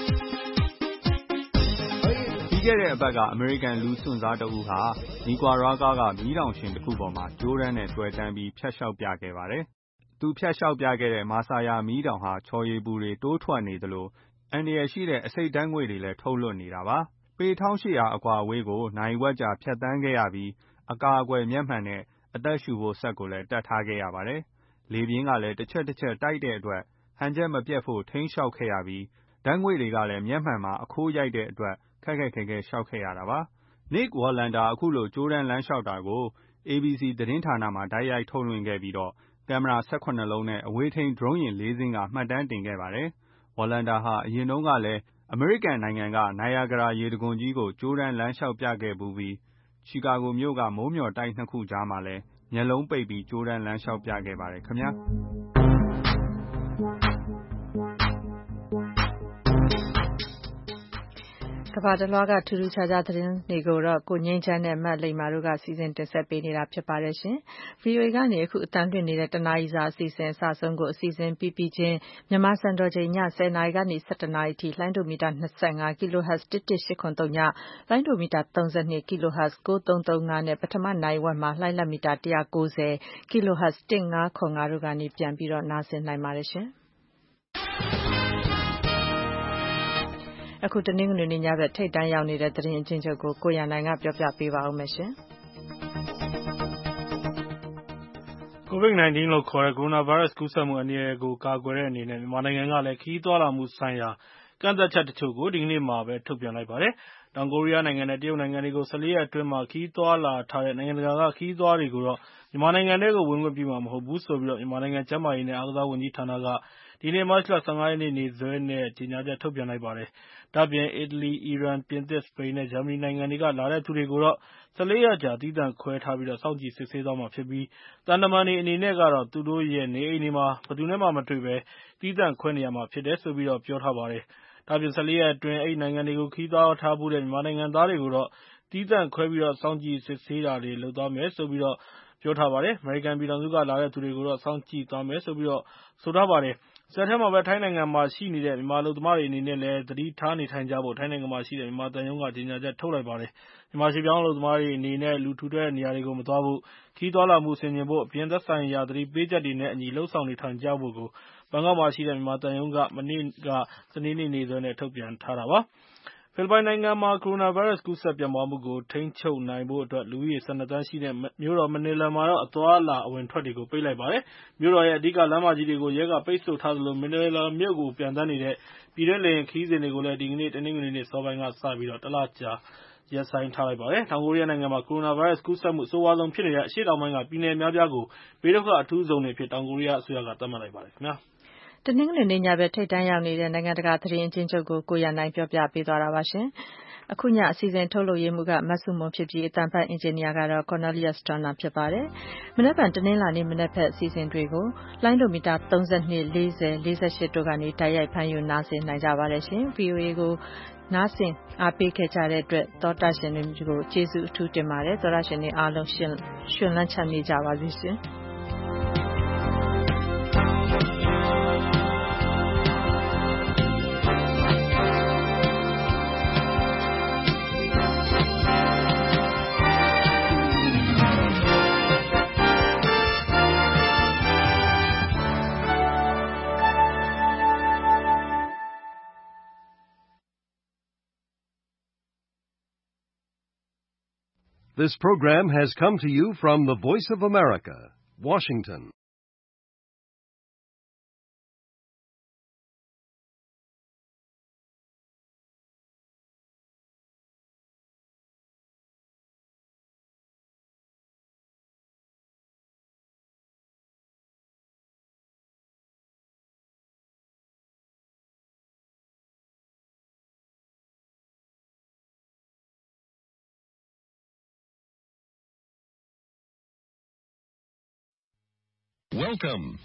ပြီးခဲ့တဲ့အပတ်ကအမေရိကန်လူစွန့်စားတဦးဟာနီကွာရာဂါကမီးတောင်ရှင်တစ်ခုပေါ်မှာဂျိုးရမ်းနဲ့တွဲတန်းပြီးဖျက်လျှောက်ပြခဲ့ပါတယ်။သူဖျက်လျှောက်ပြခဲ့တဲ့မာဆာယာမီးတောင်ဟာချော်ရည်ပူတွေတိုးထွက်နေသလိုအန္တရာယ်ရှိတဲ့အဆိပ်ဓာတ်ငွေ့တွေလည်းထုတ်လွှတ်နေတာပါ။ပေ၁၈၀၀အကွာအဝေးကိုနာရီဝက်ကြာဖြတ်သန်းခဲ့ရပြီးအကာအကွယ်မျက်မှန်နဲ့အသက်ရှူဖို့စက်ကိုလည်းတပ်ထားခဲ့ရပါတယ်။လေပြင်းကလည်းတစ်ချက်တစ်ချက်တိုက်တဲ့အတွက်ဟန်ချက်မပြတ်ဖို့ထိန်းလျှောက်ခဲ့ရပြီးဓာတ်ငွေ့တွေကလည်းမျက်မှန်မှာအခိုးရိုက်တဲ့အတွက်ခက်ခက်ခဲခဲလျှောက်ခဲ့ရတာပါ။ Nick Wallender အခုလိုဂျိုးရမ်းလမ်းလျှောက်တာကို A B C သတင်းဌာနမှာတိုက်ရိုက်ထုတ်လွှင့်ခဲ့ပြီးတော့ကင်မရာ၁၇လုံးနဲ့အဝေးထိန်းဒရုန်းယာဉ်လေးစင်းကမှတ်တမ်းတင်ခဲ့ပါတယ်။ Wallender ဟာအရင်တုန်းကလည်းအမေရိကန်နိုင်ငံကနိုင်ရာဂရာရေတံခွန်ကြီးကိုဂျိုးရမ်းလမ်းလျှောက်ပြခဲ့ဖူးပြီးချီကာဂိုမြို့ကမိုးမျှော်တိုက်နှစ်ခုကြားမှာလည်းမျက်လုံးပိတ်ပြီးဂျိုးရမ်းလမ်းလျှောက်ပြခဲ့ပါတယ်ခင်ဗျာ။ကမ္ဘာတလွှားကထူးထူးခြားခြားသတင်းတွေကိုတော့ကိုငြိမ်းချမ်းနဲ့မလိမ္မာတို့ကစီစဉ်တင်ဆက်ပေးနေတာဖြစ်ပါတယ်ရှင်။ ဗွီအိုအေကနေအခုအသံလွှင့်နေတဲ့တနာရီစာအစီအစဉ်အစဆုံးကိုအစီအစဉ်ပြီးပြီးချင်းမြန်မာစံတော်ချိန်ညဆယ်နာရီကနေ၁၁နာရီထိလိုင်းဒိုမီတာ၂၅ kHz တစ်တစ်ရှစ်ခွန်သုံးညလိုင်းဒိုမီတာ၃၂ kHz ၉သုံးသုံးငါးနဲ့ပထမနာရီဝက်မှာလှိုင်းလက်မီတာ၁၉၀ kHz ၁၅ခွန်ငါတို့ကနေပြန်ပြီးတော့နားဆင်နိုင်ပါတယ်ရှင်။အခုတနင်္ဂနွေနေ့ညဘက်ထိပ်တန်းရောက်နေတဲ့သတင်းအချင်းချုပ်ကိုကိုရန်နိုင်ကပြောပြပေးပါဦးမယ်ရှင်။ ကိုဗစ်၁၉ လို့ခေါ်တဲ့ကိုရိုနာဗိုင်းရပ်စ်ကူးစက်မှုအန္တရာယ်ကိုကာကွယ်တဲ့အနေနဲ့မြန်မာနိုင်ငံကလည်းခရီးသွားလာမှုဆိုင်ရာကန့်သတ်ချက်တချို့ကိုဒီကနေ့မှာပဲထုတ်ပြန်လိုက်ပါတယ်။တောင်ကိုရီးယားနိုင်ငံနဲ့တရုတ်နိုင်ငံတွေကို၁၄ရက်အတွင်းမှာခရီးသွားလာထားတဲ့နိုင်ငံတကာကခရီးသွားတွေကိုတော့မြန်မာနိုင်ငံထဲကိုဝင်ခွင့်ပြုမှာမဟုတ်ဘူးဆိုပြီးမြန်မာနိုင်ငံကျန်းမာရေးနဲ့အားကစားဝန်ကြီးဌာနကဒီနေ့မတ်လ၁၅ရက်နေ့နေ့စွဲနဲ့ကြေညာချက်ထုတ်ပြန်လိုက်ပါတယ်။ဒါ့အပြင်အီတလီ၊အီရန်၊ပြင်သစ်၊စပိန်နဲ့ဂျာမနီနိုင်ငံတွေကလာတဲ့သူတွေကိုတော့၁၄ရက်ကြာသီးသန့်ခွဲထားပြီးစောင့်ကြည့်စစ်ဆေးသွားမှာဖြစ်ပြီးသံတမန်တွေအနေနဲ့ကတော့သူတို့ရဲ့နေအိမ်တွေမှာဘယ်သူနဲ့မှမတွေ့ဘဲသီးသန့်ခွဲနေရမှာဖြစ်တယ်ဆိုပြီးပြောထားပါတယ်။ဒါ့အပြင်၁၄ရက်အတွင်းအဲဒီနိုင်ငံတွေကိုခရီးသွားထားဖူးတဲ့မြန်မာနိုင်ငံသားတွေကိုတော့သီးသန့်ခွဲပြီးစောင့်ကြည့်စစ်ဆေးတာတွေလုပ်သွားမယ်ဆိုပြီးပြောထားပါတယ်။အမေရိကန်ပြည်ထောင်စုကလာတဲ့သူတွေကိုတော့စောင့်ကြည့်သွားမယ်လို့ဆိုထားပါတယ်။တဆက်တည်းမှာပဲထိုင်းနိုင်ငံမှာရှိနေတဲ့မြန်မာအလုပ်သမားတွေအနေနဲ့လည်းသတိထားနေထိုင်ကြဖို့ထိုင်းနိုင်ငံမှာရှိတဲ့မြန်မာသံရုံးကကြေညာချက်ထုတ်လိုက်ပါတယ်။မြန်မာရွှေ့ပြောင်းအလုပ်သမားတွေအနေနဲ့လူထူထပ်တဲ့နေရာတွေကိုမသွားဖို့၊ခရီးသွားလာမှုဆင်ခြင်ဖို့အပြင်သက်ဆိုင်ရာသတိပေးချက်တွေနဲ့အညီလုပ်ဆောင်နေထိုင်ကြဖို့ကိုဘန်ကောက်မှာရှိတဲ့မြန်မာသံရုံးကမနေ့ကစနေနေ့နေ့စွဲနဲ့ထုတ်ပြန်ထားတာပါ။ဖိလစ်ပိုင်နိုင်ငံမှာကိုရိုနာဗိုင်းရပ်စ်ကူးစက်ပြန့်ပွားမှုကိုထိန်းချုပ်နိုင်ဖို့အတွက်လူဦးရေ၁၂သန်းရှိတဲ့မြို့တော်မနီလာမှာတော့အသွားအလာအဝင်အထွက်တွေကိုပိတ်လိုက်ပါတယ်။မြို့တော်ရဲ့အဓိကလမ်းမကြီးတွေကိုရဲကပိတ်ဆို့ထားသလိုမနီလာမြို့ကိုပျံသန်းနေတဲ့ပြည်တွင်းလေယာဉ်ခရီးစဉ်တွေကိုလည်းဒီကနေ့တနင်္ဂနွေနေ့အစောပိုင်းကစပြီးတလကြာရပ်ဆိုင်းထားလိုက်ပါတယ်။တောင်ကိုရီးယားနိုင်ငံမှာကိုရိုနာဗိုင်းရပ်စ်ကူးစက်မှုအဆိုးရွားဆုံးဖြစ်နေတဲ့အရှေ့တောင်ပိုင်းကပြည်နယ်အများအပြားကိုဘေးဒုက္ခအထူးဇုံတွေအဖြစ်တောင်ကိုရီးယားအစိုးရကသတ်မှတ်လိုက်ပါတယ်ခင်ဗျာ။တနင်္ဂနွေနေ့ညဘက်ထိပ်တန်းရောက်နေတဲ့နိုင်ငံတကာသတင်းအချင်းချုပ်ကိုကိုရန်နိုင်ပြောပြပေးသွားတာပါရှင်။အခုညအစီအစဉ်ထုတ်လုပ်ရေးမှူးကမဆုမွန်ဖြစ်ပြီးအသံဖတ်အင်ဂျင်နီယာကတော့ Cornelius Turner ဖြစ်ပါတယ်။မနက်ဖြန်တနင်္လာနေ့မနက်ဖက်အစီအစဉ်တွေကိုလိုင်းဒိုမီတာ၃၂၊၄၀၊၄၈တို့ကနေတိုက်ရိုက်ဖမ်းယူနားဆင်နိုင်ကြပါတယ်ရှင်။ ဗွီအိုအေကိုနားဆင်အားပေးခဲ့ကြတဲ့အတွက်သောတရှင်တွေကိုကျေးဇူးအထူးတင်ပါတယ်။သောတရှင်တွေအားလုံးရှင်ရွှင်လန်းချမ်းမြေ့ကြပါစေရှင်။ This program has come to you from the Voice of America, Washington. Welcome.